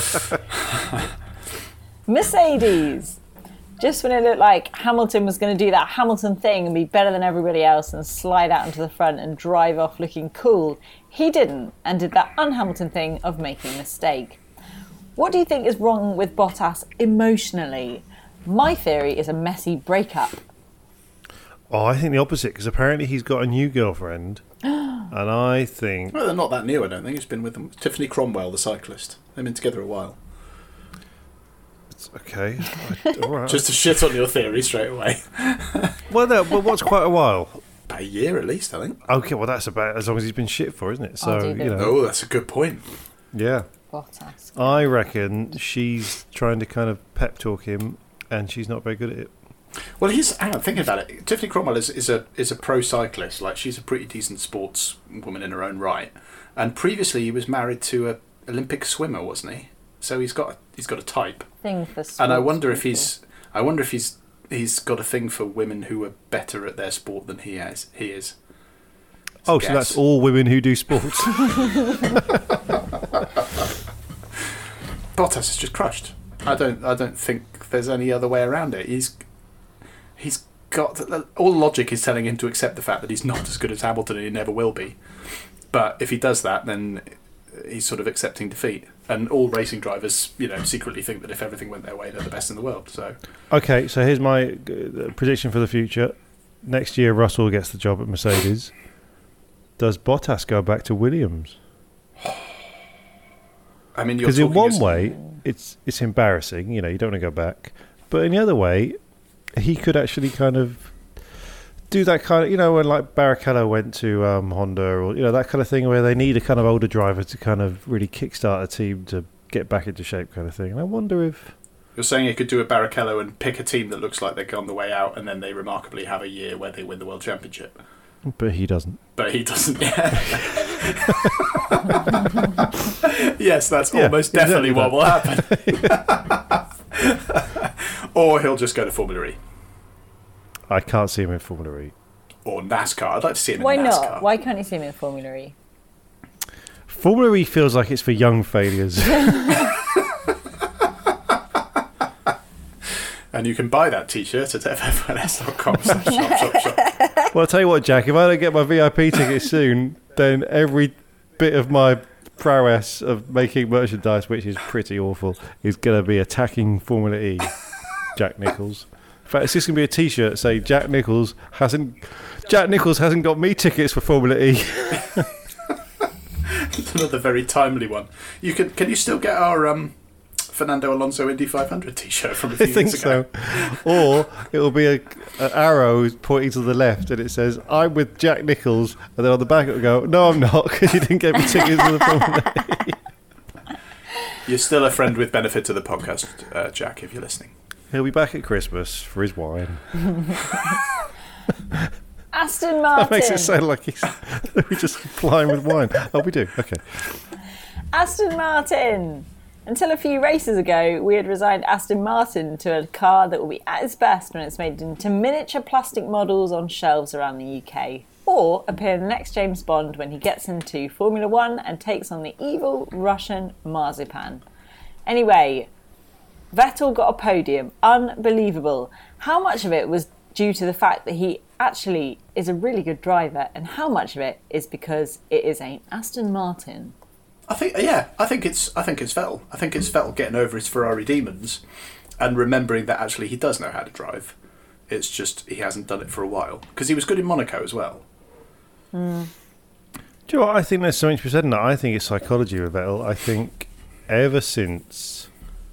S5: Mercedes. Just when it looked like Hamilton was going to do that Hamilton thing and be better than everybody else and slide out into the front and drive off looking cool, he didn't and did that un-Hamilton thing of making a mistake. What do you think is wrong with Bottas emotionally? My theory is a messy breakup.
S6: Oh, I think the opposite, because apparently he's got a new girlfriend, and I think...
S7: Well, they're not that new, I don't think. He's been with them. Tiffany Cromwell, the cyclist. They've been together a while.
S6: It's okay. All right.
S7: Just to shit on your theory straight away.
S6: Well, what's quite a while?
S7: About a year at least, I think.
S6: Okay, well, that's about as long as he's been shit for, isn't it? So,
S7: Oh, that's a good point.
S6: Yeah.
S5: Bottas.
S6: I reckon she's trying to kind of pep talk him, and she's not very good at it.
S7: Well, hang on, thinking about it. Tiffany Cromwell is a pro cyclist. Like, she's a pretty decent sports woman in her own right. And previously, he was married to a Olympic swimmer, wasn't he? So he's got a type.
S5: Thing for sports.
S7: And I wonder if he's got a thing for women who are better at their sport than he is.
S6: So that's all women who do sports.
S7: Bottas is just crushed. I don't think there's any other way around it. He's got all logic is telling him to accept the fact that he's not as good as Hamilton and he never will be. But if he does that, then he's sort of accepting defeat. And all racing drivers, secretly think that if everything went their way, they're the best in the world. So
S6: okay, so here's my prediction for the future. Next year, Russell gets the job at Mercedes. Does Bottas go back to Williams?
S7: I mean,
S6: because in one way, it's embarrassing. You don't want to go back. But in the other way, he could actually kind of do that kind of, when like Barrichello went to Honda, or that kind of thing where they need a kind of older driver to kind of really kickstart a team to get back into shape, kind of thing. And I wonder if
S7: you're saying he could do a Barrichello and pick a team that looks like they're on the way out, and then they remarkably have a year where they win the world championship.
S6: But he doesn't.
S7: Yeah. Yes, that's almost definitely what will happen. Or he'll just go to Formula E.
S6: I can't see him in Formula E.
S7: Or NASCAR. I'd like to see him in NASCAR.
S5: Why not? Why can't you see him in Formula E?
S6: Formula E feels like it's for young failures.
S7: And you can buy that T-shirt at ff1s.com/shop.
S6: Well, I'll tell you what, Jack, if I don't get my VIP ticket soon, then every bit of my prowess of making merchandise, which is pretty awful, is going to be attacking Formula E. Jack Nicholls. In fact, it's just going to be a T-shirt saying Jack Nicholls hasn't got me tickets for Formula E.
S7: It's another very timely one. Can you still get our Fernando Alonso Indy 500 T-shirt from a few years ago?
S6: I think so. Or it will be an arrow pointing to the left, and it says "I'm with Jack Nicholls," and then on the back it will go, "No, I'm not, because you didn't get me tickets for the Formula E."
S7: You're still a friend with benefit to the podcast, Jack, if you're listening.
S6: He'll be back at Christmas for his wine.
S5: Aston Martin.
S6: That makes it sound like we're just flying with wine. Oh, we do. Okay.
S5: Aston Martin. Until a few races ago, we had resigned Aston Martin to a car that will be at its best when it's made into miniature plastic models on shelves around the UK, or appear in the next James Bond when he gets into Formula One and takes on the evil Russian Marzipan. Anyway, Vettel got a podium. Unbelievable. How much of it was due to the fact that he actually is a really good driver, and how much of it is because it is an Aston Martin?
S7: I think it's Vettel. I think it's Vettel getting over his Ferrari demons and remembering that actually he does know how to drive. It's just he hasn't done it for a while because he was good in Monaco as well.
S6: Do you know what? I think there's something to be said in that. I think it's psychology with Vettel. I think ever since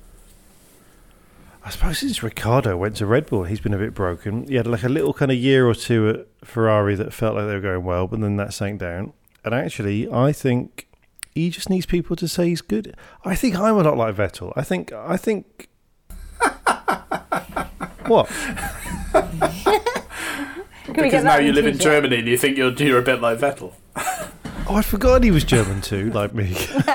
S6: Ricciardo went to Red Bull, he's been a bit broken. He had like a little kind of year or two at Ferrari that felt like they were going well, but then that sank down. And actually, I think he just needs people to say he's good. I think I'm a lot like Vettel. I think. What?
S7: Because now you live in Germany and you think you're a bit like Vettel.
S6: Oh, I'd forgotten he was German too, like me.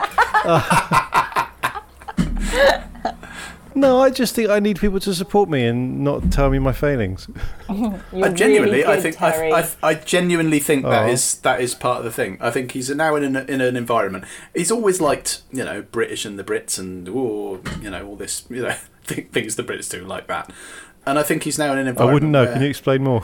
S6: No, I just think I need people to support me and not tell me my failings.
S7: I genuinely think that is part of the thing. I think he's now in an environment. He's always liked, British and the Brits and all this, things the Brits do like that. And I think he's now in an environment.
S6: I wouldn't know. Can you explain more?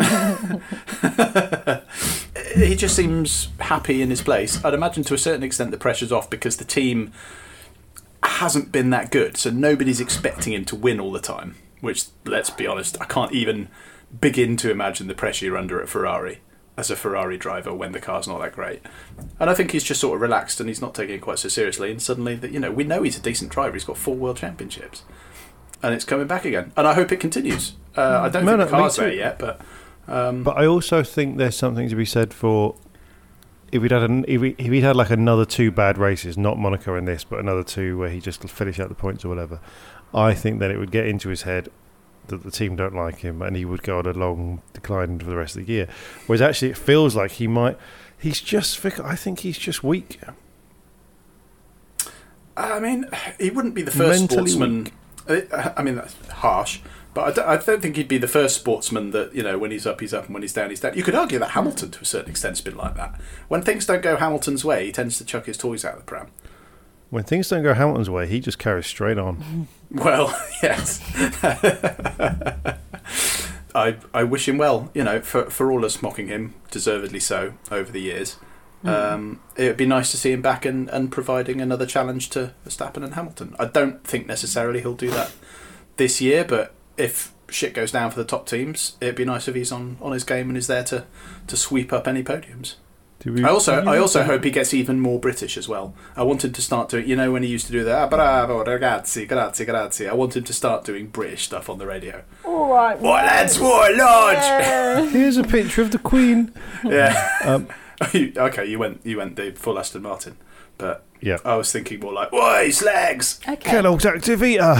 S7: He just seems happy in his place. I'd imagine to a certain extent the pressure's off because the team hasn't been that good, so nobody's expecting him to win all the time, which, let's be honest, I can't even begin to imagine the pressure you're under at Ferrari as a Ferrari driver when the car's not that great. And I think he's just sort of relaxed and he's not taking it quite so seriously, and suddenly we know he's a decent driver. He's got 4 world championships and it's coming back again, and I hope it continues. I don't think the car's there yet, but
S6: I also think there's something to be said for if he'd had like another 2 bad races, not Monaco and this, but another 2 where he just finished out the points or whatever, I think that it would get into his head that the team don't like him and he would go on a long decline for the rest of the year. Whereas actually it feels like I think he's just weak. I
S7: mean, he wouldn't be the first sportsman. Weak. I mean, that's harsh, but I don't think he'd be the first sportsman that, when he's up, and when he's down, he's down. You could argue that Hamilton, to a certain extent, has been like that. When things don't go Hamilton's way, he tends to chuck his toys out of the pram.
S6: When things don't go Hamilton's way, he just carries straight on.
S7: Well, yes. I wish him well, for all us mocking him, deservedly so, over the years. It would be nice to see him back and providing another challenge to Verstappen and Hamilton. I don't think necessarily he'll do that this year, but if shit goes down for the top teams, it'd be nice if he's on his game and is there to sweep up any podiums. I also hope he gets even more British as well. I want him to start doing, when he used to do the bravo, ragazzi, grazie, grazie. I want him to start doing British stuff on the radio.
S5: All right.
S7: What lads, what large?
S5: Yeah.
S6: Here's a picture of the Queen.
S7: Yeah. Okay, you went the full Aston Martin, but
S6: yeah,
S7: I was thinking more like, "Oi, slags!"
S5: Okay.
S6: Kellogg's Activita.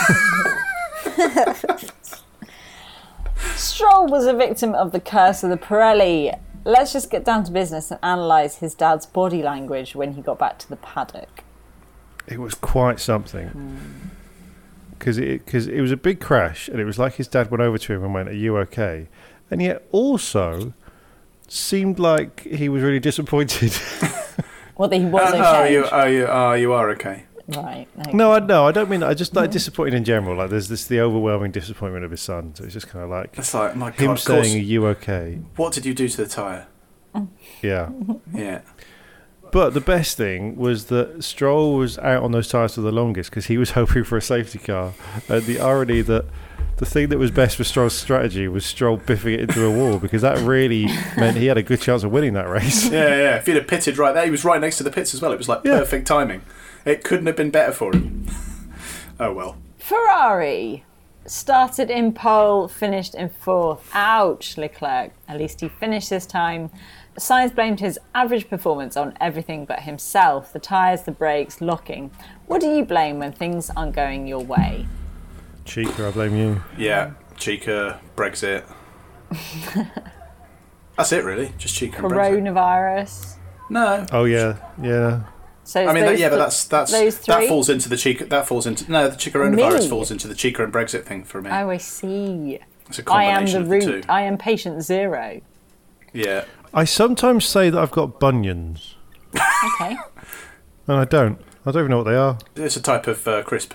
S5: Stroll was a victim of the curse of the Pirelli. Let's just get down to business and analyse his dad's body language when he got back to the paddock.
S6: It was quite something. Because it was a big crash, and it was like his dad went over to him and went, "Are you okay?" And yet also seemed like he was really disappointed.
S5: Well, that he was okay.
S7: You are okay.
S5: Right. Okay.
S6: No, I don't mean that. I just like disappointed in general. Like there's the overwhelming disappointment of his son. So it's just kind of like
S7: it's like, my God,
S6: him saying, "Are you okay?"
S7: What did you do to the tyre?
S6: Yeah.
S7: Yeah.
S6: But the best thing was that Stroll was out on those tyres for the longest because he was hoping for a safety car. And the irony that the thing that was best for Stroll's strategy was Stroll biffing it into a wall, because that really meant he had a good chance of winning that race.
S7: Yeah. If he'd have pitted right there, he was right next to the pits as well. It was like perfect timing. It couldn't have been better for him. Oh well.
S5: Ferrari started in pole, finished in 4th. Ouch, Leclerc. At least he finished this time. Sainz blamed his average performance on everything but himself. The tyres, the brakes, locking. What do you blame when things aren't going your way?
S6: Chica, I blame you.
S7: Yeah, Chica, Brexit. That's it, really. Just Chica and Brexit.
S5: Coronavirus.
S7: No.
S6: Oh yeah.
S5: So
S7: I mean, but
S5: those three?
S7: that falls into the Chica. That falls into no, the coronavirus falls into the Chica and Brexit thing for me.
S5: Oh, I see.
S7: It's a combination of the two.
S5: I am patient zero.
S7: Yeah.
S6: I sometimes say that I've got bunions.
S5: Okay.
S6: And I don't. I don't even know what they are.
S7: It's a type of crisp.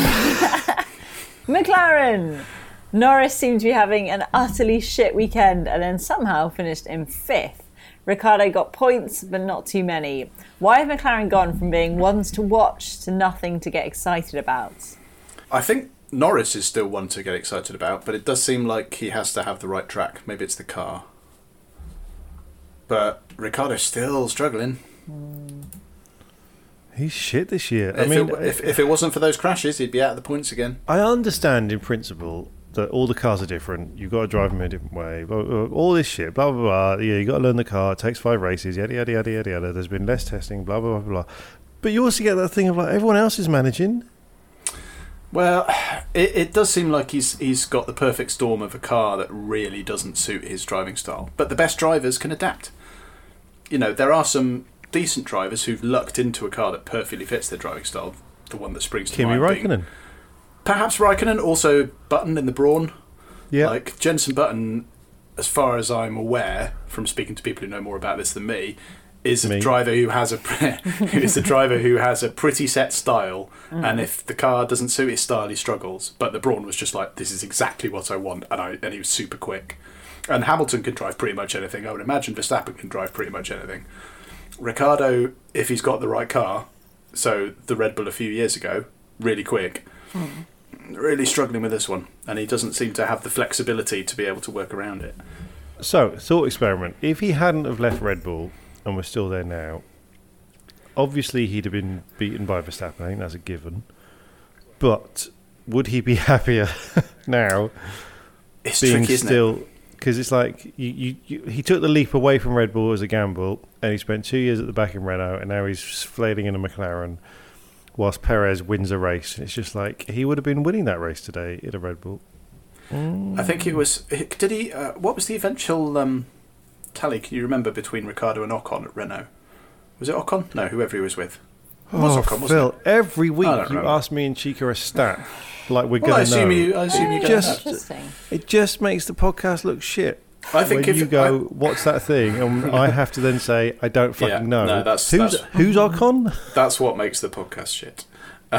S5: McLaren. Norris seemed to be having an utterly shit weekend and then somehow finished in 5th. Ricciardo got points, but not too many. Why have McLaren gone from being ones to watch to nothing to get excited about?
S7: I think Norris is still one to get excited about, but it does seem like he has to have the right track. Maybe it's the car. But Ricciardo's still struggling.
S6: He's shit this year.
S7: If it wasn't for those crashes, he'd be out of the points again.
S6: I understand in principle that all the cars are different. You've got to drive them in a different way. All this shit, blah, blah, blah. Yeah, you've got to learn the car. It takes 5 races, yada, yada, yada, yada, yada. There's been less testing, blah, blah, blah, blah. But you also get that thing of like, everyone else is managing.
S7: Well, it does seem like he's got the perfect storm of a car that really doesn't suit his driving style. But the best drivers can adapt. You know, there are some decent drivers who've lucked into a car that perfectly fits their driving style. The one that springs to mind.
S6: Kimi Räikkönen.
S7: Perhaps Raikkonen, also Button in the Brawn.
S6: Yeah.
S7: Like Jenson Button, as far as I'm aware, from speaking to people who know more about this than me, is a driver who has a pretty set style, and if the car doesn't suit his style, he struggles. But the Brawn was just like, this is exactly what I want, and he was super quick. And Hamilton can drive pretty much anything. I would imagine Verstappen can drive pretty much anything. Ricciardo, if he's got the right car, so the Red Bull a few years ago, really quick. Really struggling with this one, and he doesn't seem to have the flexibility to be able to work around it.
S6: So, thought experiment. If he hadn't have left Red Bull and was still there now, obviously he'd have been beaten by Verstappen. I think that's a given. But would he be happier now?
S7: It's
S6: being
S7: tricky, isn't
S6: still,
S7: it?
S6: Because it's like he took the leap away from Red Bull as a gamble, and he spent 2 years at the back in Renault, and now he's flailing in a McLaren. Whilst Perez wins a race, it's just like he would have been winning that race today in a Red Bull.
S7: I think it was. Did he? What was the eventual tally? Can you remember between Ricciardo and Ocon at Renault? Was it Ocon? No, whoever he was with. It was Ocon, wasn't
S6: Phil,
S7: it?
S6: every week you ask me and Chica a stat like we're going to know.
S7: I assume you
S6: just it just makes the podcast look shit.
S7: I think
S6: when you go, what's that thing? And I have to then say, I don't fucking know.
S7: No,
S6: who's Ocon?
S7: That's what makes the podcast shit.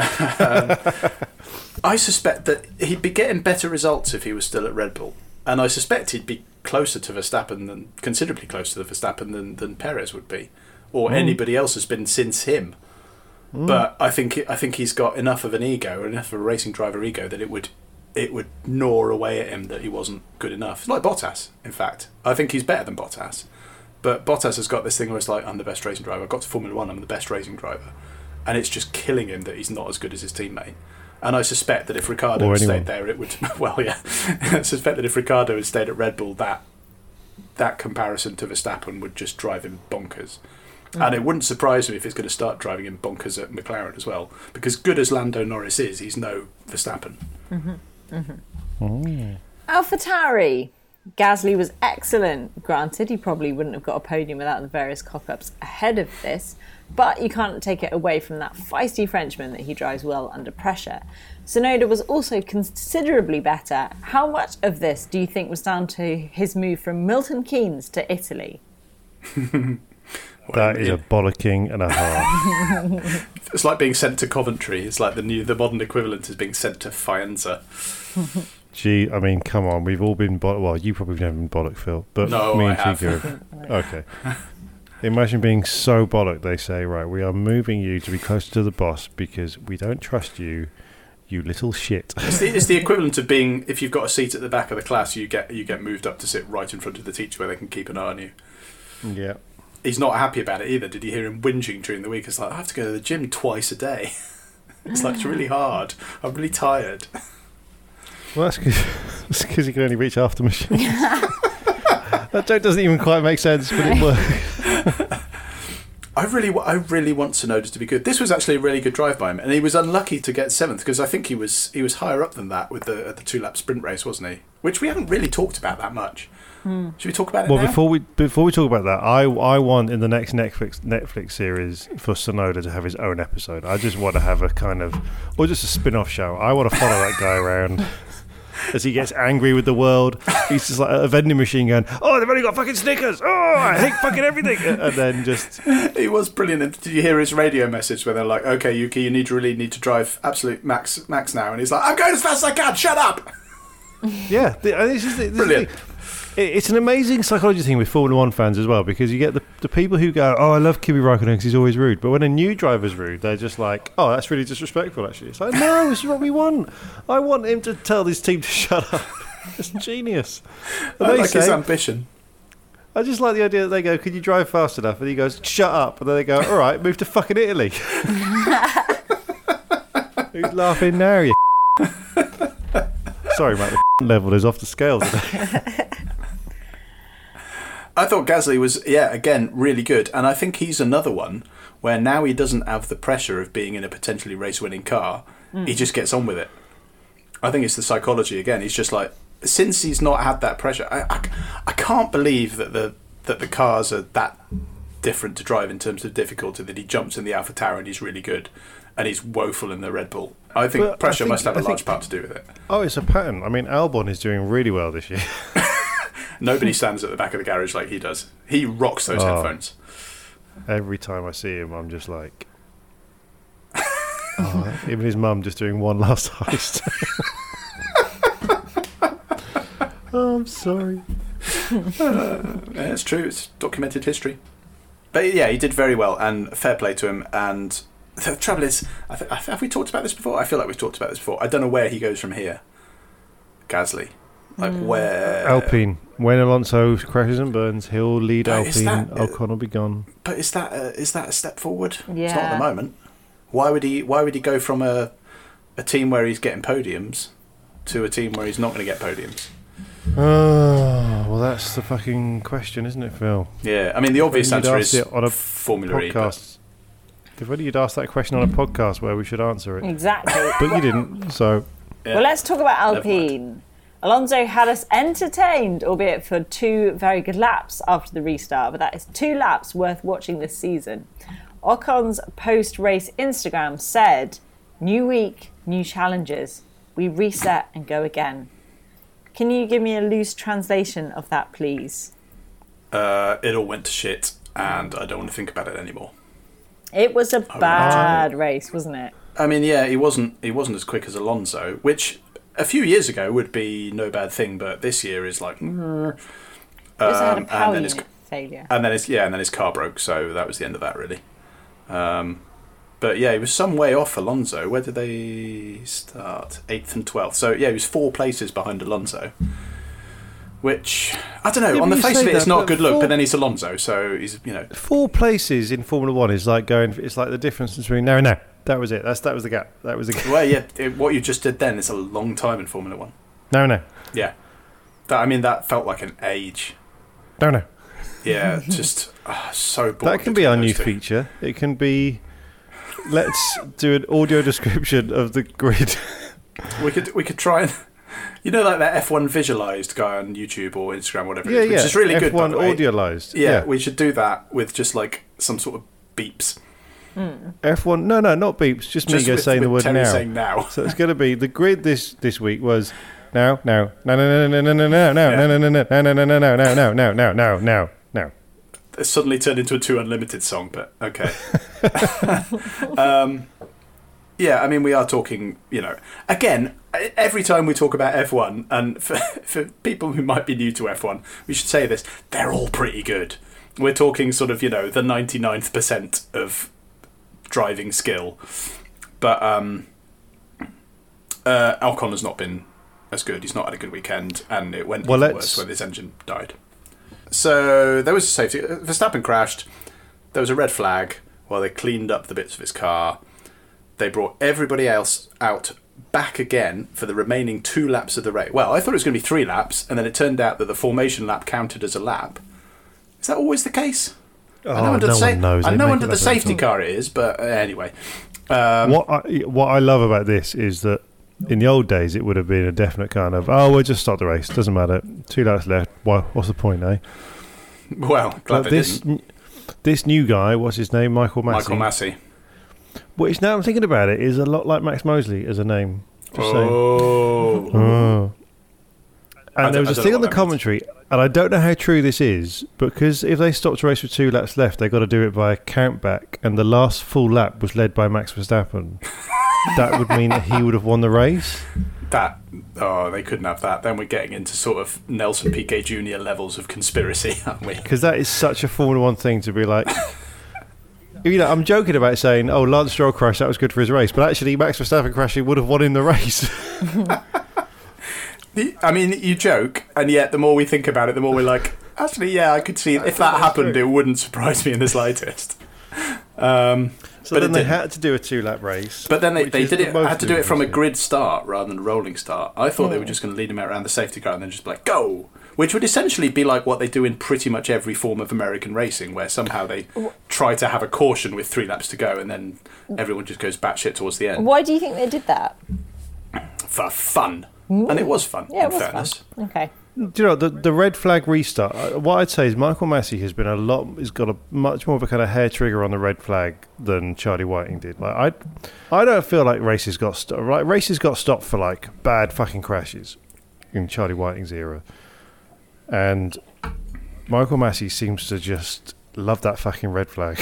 S7: I suspect that he'd be getting better results if he was still at Red Bull. And I suspect he'd be closer to Verstappen considerably closer to Verstappen than Perez would be. Or anybody else has been since him. But I think he's got enough of an ego, enough of a racing driver ego, that it would gnaw away at him that he wasn't good enough. Like Bottas, in fact. I think he's better than Bottas. But Bottas has got this thing where it's like, I'm the best racing driver. I got to Formula 1, I'm the best racing driver. And it's just killing him that he's not as good as his teammate. And I suspect that if Ricciardo had stayed there, it would... Well, yeah. I suspect that if Ricciardo had stayed at Red Bull, that comparison to Verstappen would just drive him bonkers. And it wouldn't surprise me if it's going to start driving him bonkers at McLaren as well. Because good as Lando Norris is, he's no Verstappen.
S5: AlphaTauri. Gasly was excellent. Granted, he probably wouldn't have got a podium without the various cock-ups ahead of this, but you can't take it away from that feisty Frenchman that he drives well under pressure. Tsunoda was also considerably better. How much of this do you think was down to his move from Milton Keynes to Italy?
S6: That is a bollocking and a half.
S7: It's like being sent to Coventry. It's like the modern equivalent is being sent to Faenza.
S6: Gee, I mean, come on. We've all been well, you probably never been bollocked, Phil. But
S7: no,
S6: me
S7: I
S6: and
S7: have.
S6: Chico. Okay. Imagine being so bollocked, they say, right, we are moving you to be closer to the boss because we don't trust you, you little shit.
S7: It's the equivalent of being, if you've got a seat at the back of the class, you get moved up to sit right in front of the teacher where they can keep an eye on you.
S6: Yeah.
S7: He's not happy about it either. Did you hear him whinging during the week? It's like, I have to go to the gym twice a day. It's like, it's really hard. I'm really tired.
S6: Well, that's because you can only reach half the machine. That joke doesn't even quite make sense, but it works.
S7: I really want Tsunoda to be good. This was actually a really good drive by him, and he was unlucky to get 7th because I think he was higher up than that with the 2-lap sprint race, wasn't he? Which we haven't really talked about that much. Should we talk about it now?
S6: Well, before we talk about that, I want in the next Netflix series for Tsunoda to have his own episode. I just want to have a kind of, or just a spin-off show. I want to follow that guy around as he gets angry with the world. He's just like a vending machine going, "Oh, they've only got fucking Snickers. Oh, I hate fucking everything." And then just...
S7: He was brilliant. Did you hear his radio message where they're like, "Okay, Yuki, you really need to drive absolute max now." And he's like, "I'm going as fast as I can. Shut up."
S6: Yeah, this is
S7: brilliant.
S6: It's an amazing psychology thing with Formula 1 fans as well, because you get the people who go, "Oh, I love Kimi Räikkönen because he's always rude," but when a new driver's rude, they're just like, "Oh, that's really disrespectful, actually." It's like, no, this is what we want. I want him to tell this team to shut up. It's genius. And
S7: I like his ambition.
S6: I just like the idea that they go, "Could you drive fast enough?" And he goes, "Shut up." And then they go, "All right, move to fucking Italy." Who's laughing now, you Sorry, mate, the level is off the scale today.
S7: I thought Gasly was, again, really good. And I think he's another one where now he doesn't have the pressure of being in a potentially race-winning car. He just gets on with it. I think it's the psychology again. He's just like, since he's not had that pressure, I can't believe that the cars are that different to drive in terms of difficulty, that he jumps in the AlphaTauri and he's really good, and he's woeful in the Red Bull. I think pressure must have a large part to do with it.
S6: Oh, it's a pattern. I mean, Albon is doing really well this year.
S7: Nobody stands at the back of the garage like he does. He rocks those headphones.
S6: Every time I see him, I'm just like... even his mum just doing one last heist. Oh, I'm sorry.
S7: Yeah, it's true. It's documented history. But yeah, he did very well, and fair play to him. And the trouble is, have we talked about this before? I feel like we've talked about this before. I don't know where he goes from here. Gasly. Like where...
S6: Alpine. When Alonso crashes and burns, he'll lead Alpine. Ocon will be gone.
S7: But is that a step forward?
S5: Yeah.
S7: It's not at the moment. Why would he go from a team where he's getting podiums to a team where he's not going to get podiums?
S6: Oh, well, that's the fucking question, isn't it, Phil?
S7: Yeah, I mean, the obvious answer is
S6: on a
S7: Formula E.
S6: If only you'd asked that question on a podcast where we should answer it.
S5: Exactly.
S6: But you didn't, so...
S7: Yeah.
S5: Well, let's talk about Alpine. Alonso had us entertained, albeit for 2 very good laps after the restart, but that is 2 laps worth watching this season. Ocon's post-race Instagram said, "New week, new challenges. We reset and go again." Can you give me a loose translation of that, please?
S7: It all went to shit, and I don't want to think about it anymore.
S5: It was a bad race, wasn't it?
S7: I mean, yeah, he wasn't as quick as Alonso, which a few years ago would be no bad thing, but this year is like...
S5: It was had a power unit failure.
S7: And then his car broke, so that was the end of that, really. But yeah, he was some way off Alonso. Where did they start? 8th and 12th. So yeah, he was 4 places behind Alonso. Which, I don't know,
S6: Yeah,
S7: on the
S6: but you
S7: face of
S6: say
S7: it, it's
S6: that,
S7: not a
S6: but
S7: good look,
S6: 4
S7: but then he's Alonso, so he's,
S6: 4 places in Formula 1 is like going... It's like the difference between... No, that was it. That was the gap. That was the gap.
S7: Well, yeah, what you just did then is a long time in Formula 1.
S6: No.
S7: Yeah. That felt like an age.
S6: No.
S7: Yeah, just so boring.
S6: That can be our new feature. It can be... Let's do an audio description of the grid.
S7: We could try and... You know, like that F1 visualized guy on YouTube or Instagram, whatever it is, which is really
S6: F1
S7: good, by the way.
S6: audioalized.
S7: Yeah, we should do that with just like some sort of beeps.
S6: F1, no, not beeps, just me saying the word
S7: Terry
S6: now.
S7: saying now.
S6: So it's going to be, the grid this week was now.
S7: It suddenly turned into a 2 Unlimited song, but okay. Yeah, I mean, we are talking, again, every time we talk about F1, and for people who might be new to F1, we should say this, they're all pretty good. We're talking sort of, the 99th percent of driving skill. But Ocon has not been as good. He's not had a good weekend, and it went even worse when his engine died. So there was a safety. Verstappen crashed. There was a red flag while they cleaned up the bits of his car. They brought everybody else out back again for the remaining 2 laps of the race. Well, I thought it was going to be 3 laps, and then it turned out that the formation lap counted as a lap. Is that always the case? I know under the safety car it is, but anyway.
S6: What I love about this is that in the old days it would have been a definite kind of, we'll just start the race, doesn't matter, 2 laps left, what's the point, eh?
S7: Well, glad they didn't.
S6: This new guy, what's his name? Michael Massey. Which, now I'm thinking about it, is a lot like Max Mosley as a name. Just saying. And there was a thing on the commentary, and I don't know how true this is, because if they stopped the race with 2 laps left, they've got to do it by a count back, and the last full lap was led by Max Verstappen. That would mean that he would have won the race.
S7: They couldn't have that. Then we're getting into sort of Nelson Piquet Jr. levels of conspiracy, aren't we?
S6: Because that is such a Formula 1 thing to be like... I'm joking about saying, Lance Stroll crashed, that was good for his race, but actually Max Verstappen crashing would have won him the race.
S7: I mean, you joke, and yet the more we think about it, the more we're like, actually, yeah, I could see if that happened, it wouldn't surprise me in the slightest.
S6: But then they had to do a 2-lap race.
S7: But then they had to do it from a grid start rather than a rolling start. I thought they were just going to lead him out around the safety car and then just be like, go! Which would essentially be like what they do in pretty much every form of American racing, where somehow they try to have a caution with 3 laps to go and then everyone just goes batshit towards the end.
S5: Why do you think they did that?
S7: For fun. Ooh. And it was fun, in fairness.
S5: Fun. Okay.
S6: Do you know, the red flag restart, what I'd say is Michael Massey has got a much more of a kind of hair trigger on the red flag than Charlie Whiting did. Like, I don't feel like races got stopped for like bad fucking crashes in Charlie Whiting's era. And Michael Massey seems to just love that fucking red flag.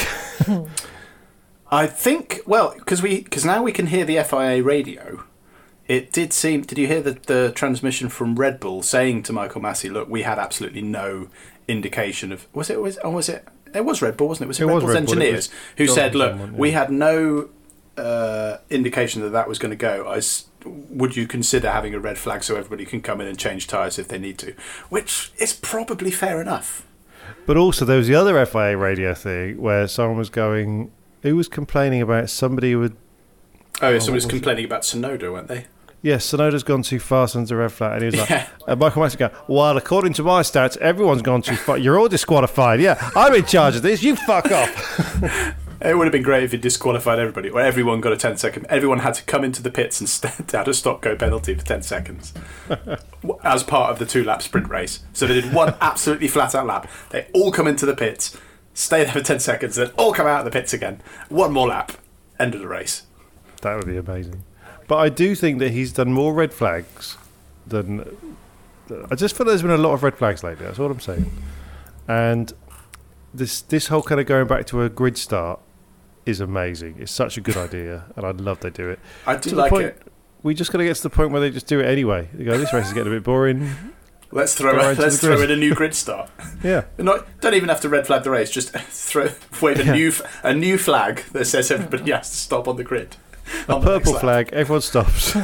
S7: I think, because now we can hear the FIA radio. It did seem... Did you hear the transmission from Red Bull saying to Michael Massey, look, we had absolutely no indication of... Was it? It was Red Bull, wasn't it? Was it Red Bull's engineers who said, look, we had no indication that was going to go. Would you consider having a red flag so everybody can come in and change tyres if they need to? Which is probably fair enough.
S6: But also there was the other FIA radio thing where someone was going... Who was complaining about somebody would...
S7: someone was complaining about Tsunoda, weren't they?
S6: Yes, Tsunoda's gone too fast into red flag. And he was like, Michael Massey going, well, according to my stats, everyone's gone too far. You're all disqualified. Yeah, I'm in charge of this. You fuck off.
S7: It would have been great if he disqualified everybody, where everyone got a 10-second... Everyone had to come into the pits and had a stop-go penalty for 10 seconds as part of the 2-lap sprint race. So they did one absolutely flat-out lap. They all come into the pits, stay there for 10 seconds, then all come out of the pits again. One more lap. End of the race.
S6: That would be amazing. But I do think that he's done more red flags than... I just feel there's been a lot of red flags lately. That's all I'm saying. And this whole kind of going back to a grid start is amazing. It's such a good idea, and I'd love they do it.
S7: I do like it.
S6: We just got to get to the point where they just do it anyway. They go, this race is getting a bit boring.
S7: Let's throw in a new grid start.
S6: Yeah.
S7: Don't even have to red flag the race. Just wave a new flag that says everybody has to stop on the grid.
S6: A purple flag, everyone stops.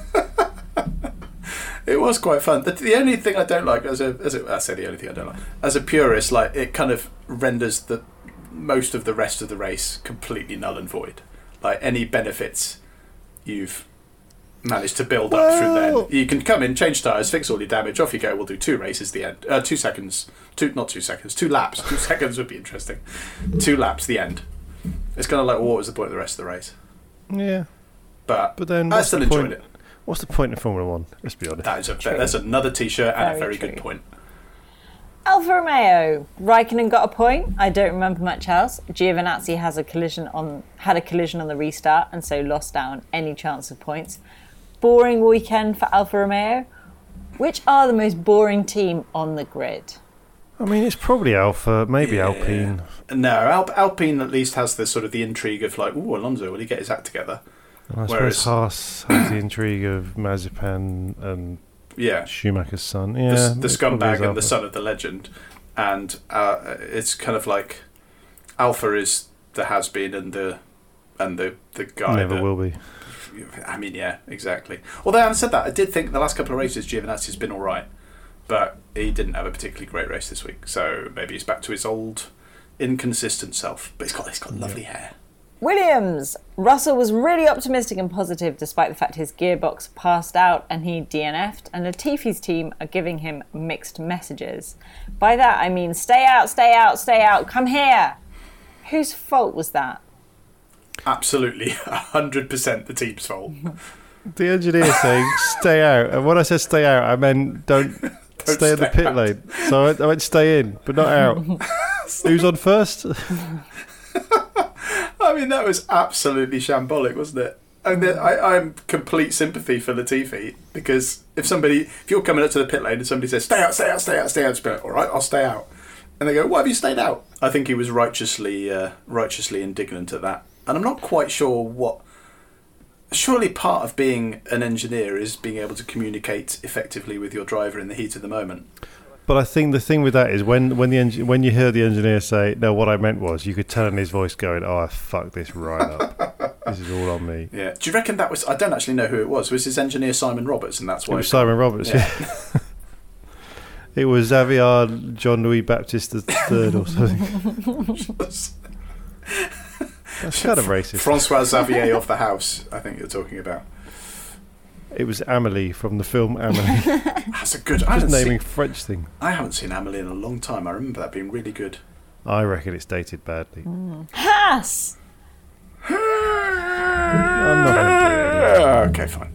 S7: It was quite fun. The only thing I don't like, I say the only thing I don't like, as a purist, like it kind of renders the most of the rest of the race completely null and void. Like any benefits you've managed to build up through then, you can come in, change tyres, fix all your damage, off you go. We'll do 2 races the end. 2 seconds. 2 laps. 2 seconds would be interesting. 2 laps the end. It's kind of like, what was the point of the rest of the race?
S6: Yeah,
S7: but
S6: then
S7: I still enjoyed it.
S6: What's the point of Formula 1? Let's be honest.
S7: That's another T-shirt and a very good point.
S5: Alfa Romeo. Raikkonen got a point. I don't remember much else. Giovinazzi had a collision on the restart and so lost out on any chance of points. Boring weekend for Alfa Romeo. Which are the most boring team on the grid?
S6: I mean, it's probably Alfa, maybe Alpine.
S7: No, Alpine at least has the sort of the intrigue of like, ooh, Alonso, will he get his act together?
S6: I suppose Haas has the intrigue of Mazepan and Schumacher's son. Yeah,
S7: the scumbag and the son of the legend. And it's kind of like Alfa is the has-been and the guy
S6: never will be.
S7: I mean, yeah, exactly. Although having said that, I did think the last couple of races Giovinazzi's been all right. But he didn't have a particularly great race this week, so maybe he's back to his old inconsistent self. But he's got lovely hair.
S5: Williams. Russell was really optimistic and positive despite the fact his gearbox passed out and he DNF'd, and Latifi's team are giving him mixed messages. By that I mean stay out, stay out, stay out, come here. Whose fault was that?
S7: Absolutely 100% the team's fault.
S6: The engineer saying stay out, and when I said stay out I meant don't stay in the pit lane. So I went stay in, but not out. Who's on first?
S7: I mean, that was absolutely shambolic, wasn't it? And I'm complete sympathy for Latifi, because if you're coming up to the pit lane and somebody says stay out, stay out, stay out, stay out, just be like, all right, I'll stay out, and they go, why have you stayed out? I think he was righteously indignant at that, and I'm not quite sure what. Surely part of being an engineer is being able to communicate effectively with your driver in the heat of the moment.
S6: But I think the thing with that is when you hear the engineer say, no, what I meant was, you could tell in his voice going, oh, I fucked this right up. This is all on me.
S7: Yeah. Do you reckon that was, I don't actually know who it was his engineer Simon Roberts, and that's why...
S6: It was Simon Roberts, yeah. It was Xavier Jean-Louis Baptiste III or something. That's kind of racist.
S7: Francois Xavier of the House, I think you're talking about.
S6: It was Amélie from the film Amélie.
S7: That's a good...
S6: Just naming French thing.
S7: I haven't seen Amélie in a long time. I remember that being really good.
S6: I reckon it's dated badly.
S5: Haas!
S6: I'm not going to do it.
S7: Okay, fine.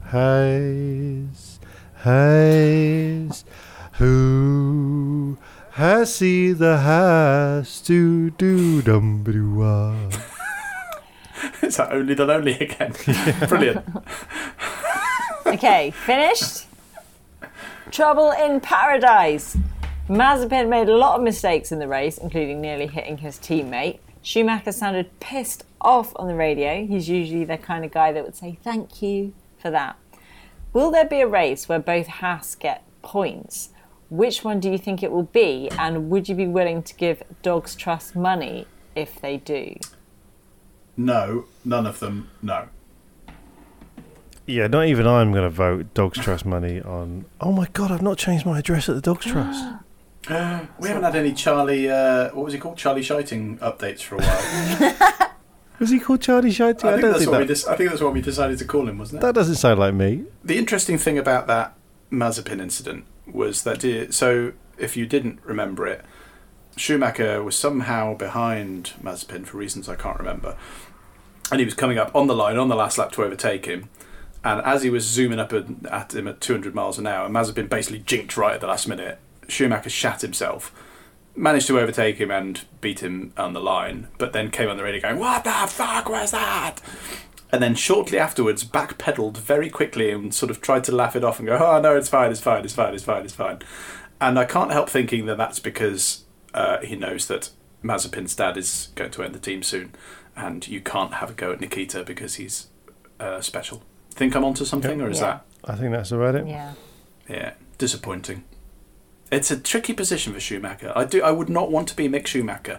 S6: Hayes, who has he the has to do dum ba.
S7: Is that Only the Lonely again? Yeah. Brilliant.
S5: Okay, finished? Trouble in paradise. Mazepin made a lot of mistakes in the race, including nearly hitting his teammate. Schumacher sounded pissed off on the radio. He's usually the kind of guy that would say thank you for that. Will there be a race where both Haas get points? Which one do you think it will be? And would you be willing to give Dogs Trust money if they do?
S7: No, none of them, no.
S6: Yeah, not even I'm going to vote Dogs Trust money on... Oh my God, I've not changed my address at the Dogs Trust.
S7: We haven't had any Charlie, what was he called? Charlie Shiting updates for a while.
S6: Was he called Charlie Shiting?
S7: I think that's what we decided to call him, wasn't it?
S6: That doesn't sound like me.
S7: The interesting thing about that Mazepin incident was that, so if you didn't remember it, Schumacher was somehow behind Mazepin for reasons I can't remember. And he was coming up on the line on the last lap to overtake him. And as he was zooming up at him at 200 miles an hour, Mazepin basically jinked right at the last minute. Schumacher shat himself, managed to overtake him and beat him on the line, but then came on the radio going, what the fuck was that? And then shortly afterwards backpedaled very quickly and sort of tried to laugh it off and go, oh no, it's fine. And I can't help thinking that that's because he knows that Mazepin's dad is going to end the team soon, and you can't have a go at Nikita because he's special. Think I'm onto something, or is that...
S6: I think that's about it.
S7: Yeah, disappointing. It's a tricky position for Schumacher. I would not want to be Mick Schumacher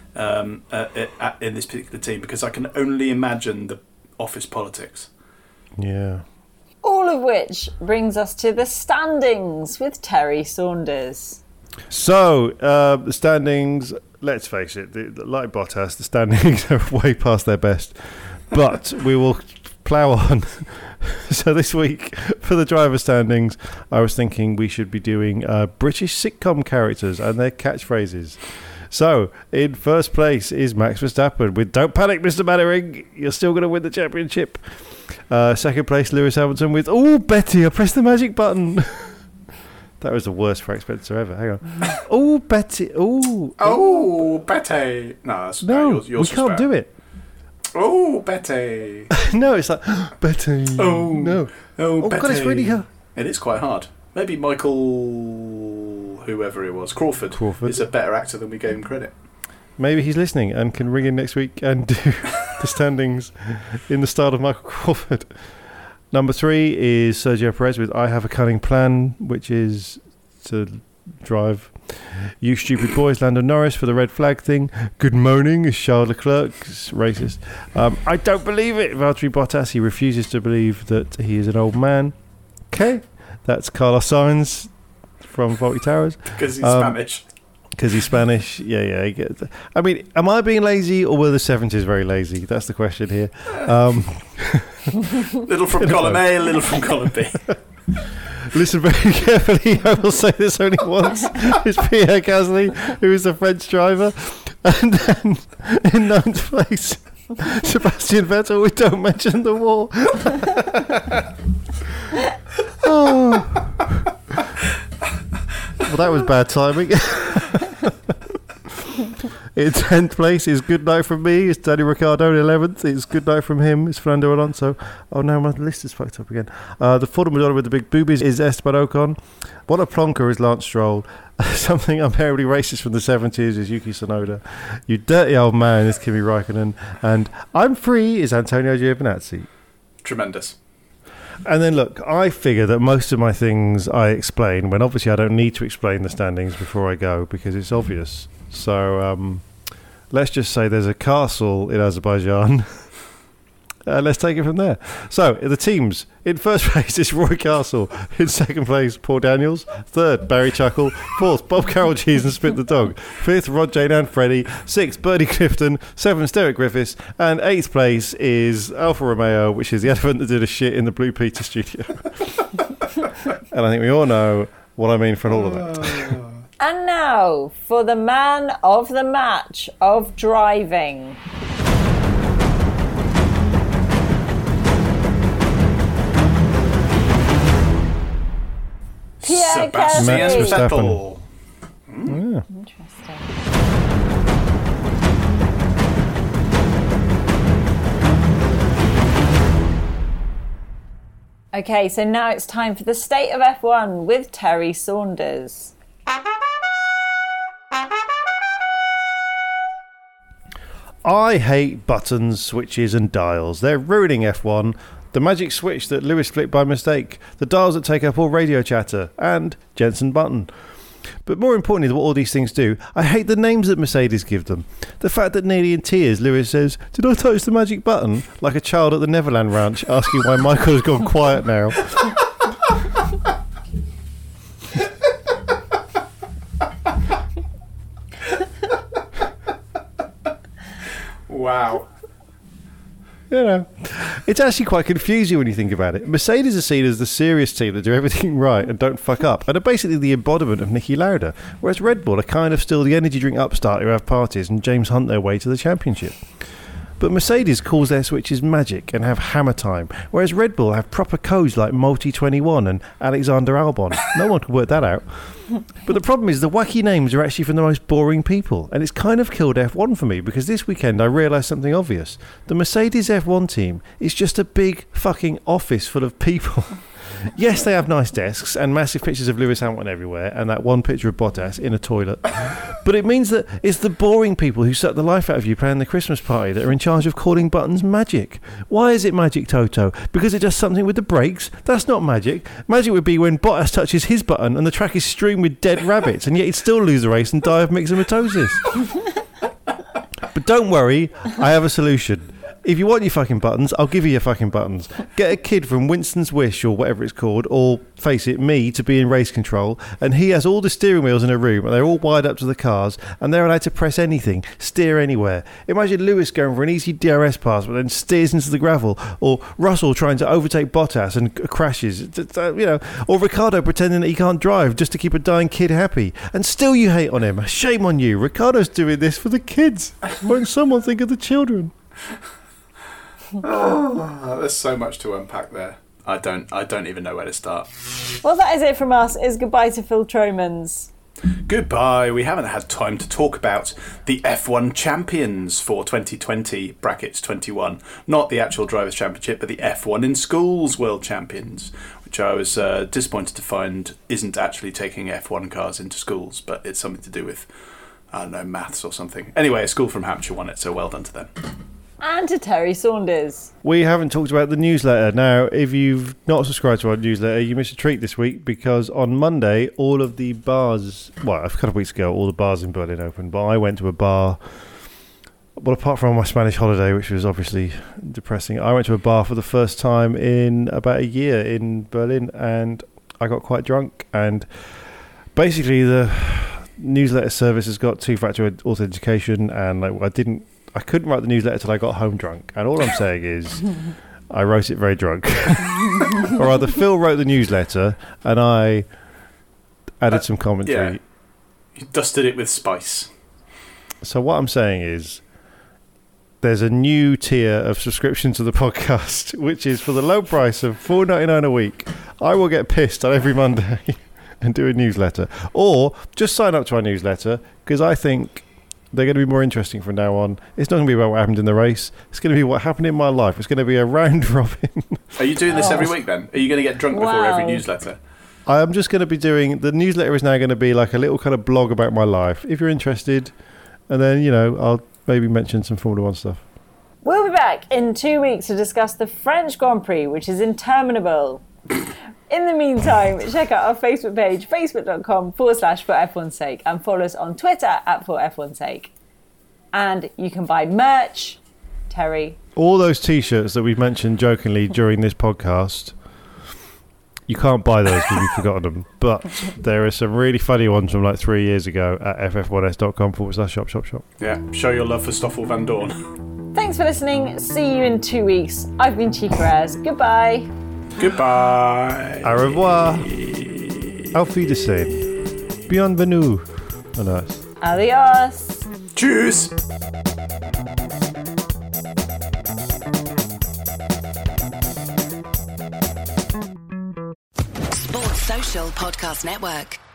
S7: in this particular team, because I can only imagine the office politics.
S6: Yeah.
S5: All of which brings us to the standings with Terry Saunders.
S6: So, the standings, let's face it, like Bottas, the standings are way past their best. But we will plough on. So this week, for the driver standings, I was thinking we should be doing British sitcom characters and their catchphrases. So, in first place is Max Verstappen with "Don't panic, Mr. Mannering, you're still going to win the championship." Second place, Lewis Hamilton with "Oh, Betty, I pressed the magic button." That was the worst Frank Spencer ever. Hang on. "Oh, Betty,
S7: oh, Betty." No, yours
S6: we can't do it.
S7: Oh, Betty.
S6: No, it's like, Betty.
S7: Oh,
S6: no.
S7: Oh, Betty.
S6: God, it's really hard.
S7: It is quite hard. Maybe Michael, whoever it was, Crawford is a better actor than we gave him credit.
S6: Maybe he's listening and can ring in next week and do the standings in the style of Michael Crawford. Number 3 is Sergio Perez with "I Have a Cunning Plan," which is to drive "You Stupid Boys," Lando Norris for the red flag thing. "Good morning" is Charles Leclerc, racist. "I don't believe it," Valtteri Bottas. He refuses to believe that he is an old man. Okay, that's Carlos Sainz from Faulty Towers.
S7: Because he's Spanish.
S6: Because he's Spanish. Yeah. I mean, am I being lazy or were the 70s very lazy? That's the question here.
S7: Little from column A, little from column B.
S6: Listen very carefully. I will say this only once. It's Pierre Gasly, who is a French driver. And then in 9th place, Sebastian Vettel. We don't mention the war. Oh. Well, that was bad timing. In 10th place is Good Night from me. It's Danny Ricciardo. In 11th, it's Good Night from him. It's Fernando Alonso. Oh, no, my list is fucked up again. The Ford Madonna with the big boobies is Esteban Ocon. What a plonker is Lance Stroll. Something unbearably racist from the 70s is Yuki Tsunoda. You dirty old man is Kimi Raikkonen. And I'm free is Antonio Giovinazzi.
S7: Tremendous.
S6: And then look, I figure that most of my things I explain when obviously I don't need to explain the standings before I go because it's obvious. So let's just say there's a castle in Azerbaijan. Let's take it from there. So the teams. In first place is Roy Castle. In second place, Paul Daniels. Third, Barry Chuckle. Fourth, Bob Carroll Cheese and Spit the Dog. Fifth, Rod Jane and Freddie. Sixth, Bernie Clifton. Seventh, Derek Griffiths. And eighth place is Alfa Romeo, which is the elephant that did a shit in the Blue Peter studio. And I think we all know what I mean from all of that.
S5: And now for the man of the match of driving. Pierre
S7: Sebastian Vettel.
S6: Yeah.
S5: Interesting. Okay, so now it's time for the State of F1 with Terry Saunders.
S6: I hate buttons, switches and dials. They're ruining F1. The magic switch that Lewis flicked by mistake, the dials that take up all radio chatter, and Jensen Button. But more importantly, what all these things do, I hate the names that Mercedes give them. The fact that nearly in tears, Lewis says, "Did I touch the magic button?" Like a child at the Neverland Ranch asking why Michael has gone quiet now.
S7: Wow.
S6: You know, it's actually quite confusing when you think about it. Mercedes are seen as the serious team that do everything right and don't fuck up, and are basically the embodiment of Niki Lauda, whereas Red Bull are kind of still the energy drink upstart who have parties and James Hunt their way to the championship. But Mercedes calls their switches magic and have hammer time, whereas Red Bull have proper codes like Multi-21 and Alexander Albon. No one can work that out. But the problem is the wacky names are actually from the most boring people, and it's kind of killed F1 for me because this weekend I realised something obvious. The Mercedes F1 team is just a big fucking office full of people. Yes, they have nice desks and massive pictures of Lewis Hamilton everywhere and that one picture of Bottas in a toilet. But it means that it's the boring people who suck the life out of you playing the Christmas party that are in charge of calling buttons magic. Why is it magic, Toto? Because it does something with the brakes? That's not magic. Magic would be when Bottas touches his button and the track is strewn with dead rabbits and yet he'd still lose the race and die of myxomatosis. But don't worry, I have a solution. If you want your fucking buttons, I'll give you your fucking buttons. Get a kid from Winston's Wish or whatever it's called, or face it, me, to be in race control, and he has all the steering wheels in a room and they're all wired up to the cars and they're allowed to press anything, steer anywhere. Imagine Lewis going for an easy DRS pass but then steers into the gravel, or Russell trying to overtake Bottas and crashes, you know, or Ricciardo pretending that he can't drive just to keep a dying kid happy. And still you hate on him. Shame on you. Ricciardo's doing this for the kids. Won't someone think of the children?
S7: Oh, there's so much to unpack there. I don't even know where to start.
S5: Well, that is it from us. It's goodbye to Phil Tromans.
S7: Goodbye. We haven't had time to talk about the F1 champions for 2020 brackets 21. Not the actual Drivers' Championship, but the F1 in Schools World Champions, which I was disappointed to find isn't actually taking F1 cars into schools, but it's something to do with, I don't know, maths or something. Anyway, a school from Hampshire won it, so well done to them.
S5: And to Terry Saunders.
S6: We haven't talked about the newsletter. Now, if you've not subscribed to our newsletter, you missed a treat this week because on Monday, all of the bars, well, a couple of weeks ago, all the bars in Berlin opened, but I went to a bar, well, apart from my Spanish holiday, which was obviously depressing, I went to a bar for the first time in about a year in Berlin, and I got quite drunk, and basically the newsletter service has got two-factor authentication, and I couldn't write the newsletter till I got home drunk. And all I'm saying is, I wrote it very drunk. Or rather, Phil wrote the newsletter, and I added some commentary.
S7: Yeah. You dusted it with spice.
S6: So what I'm saying is, there's a new tier of subscription to the podcast, which is for the low price of $4.99 a week. I will get pissed on every Monday and do a newsletter. Or just sign up to our newsletter, because I think they're going to be more interesting from now on. It's not going to be about what happened in the race. It's going to be what happened in my life. It's going to be a round robin.
S7: Are you doing this every week then? Are you going to get drunk before every newsletter?
S6: I'm just going to be doing... The newsletter is now going to be like a little kind of blog about my life, if you're interested. And then, I'll maybe mention some Formula 1 stuff.
S5: We'll be back in 2 weeks to discuss the French Grand Prix, which is interminable. In the meantime, check out our Facebook page, facebook.com/forF1sake, and follow us on Twitter @forF1sake. And you can buy merch, Terry.
S6: All those T-shirts that we've mentioned jokingly during this podcast, you can't buy those because you've forgotten them. But there are some really funny ones from like 3 years ago at ff1s.com/shop.
S7: Yeah, show your love for Stoffel Van Dorn.
S5: Thanks for listening. See you in 2 weeks. I've been Chica Rez. Goodbye.
S7: Goodbye.
S6: Au revoir. Auf Wiedersehen. Bienvenue. On us.
S5: Adios.
S7: Tschüss.
S4: Sports Social Podcast Network.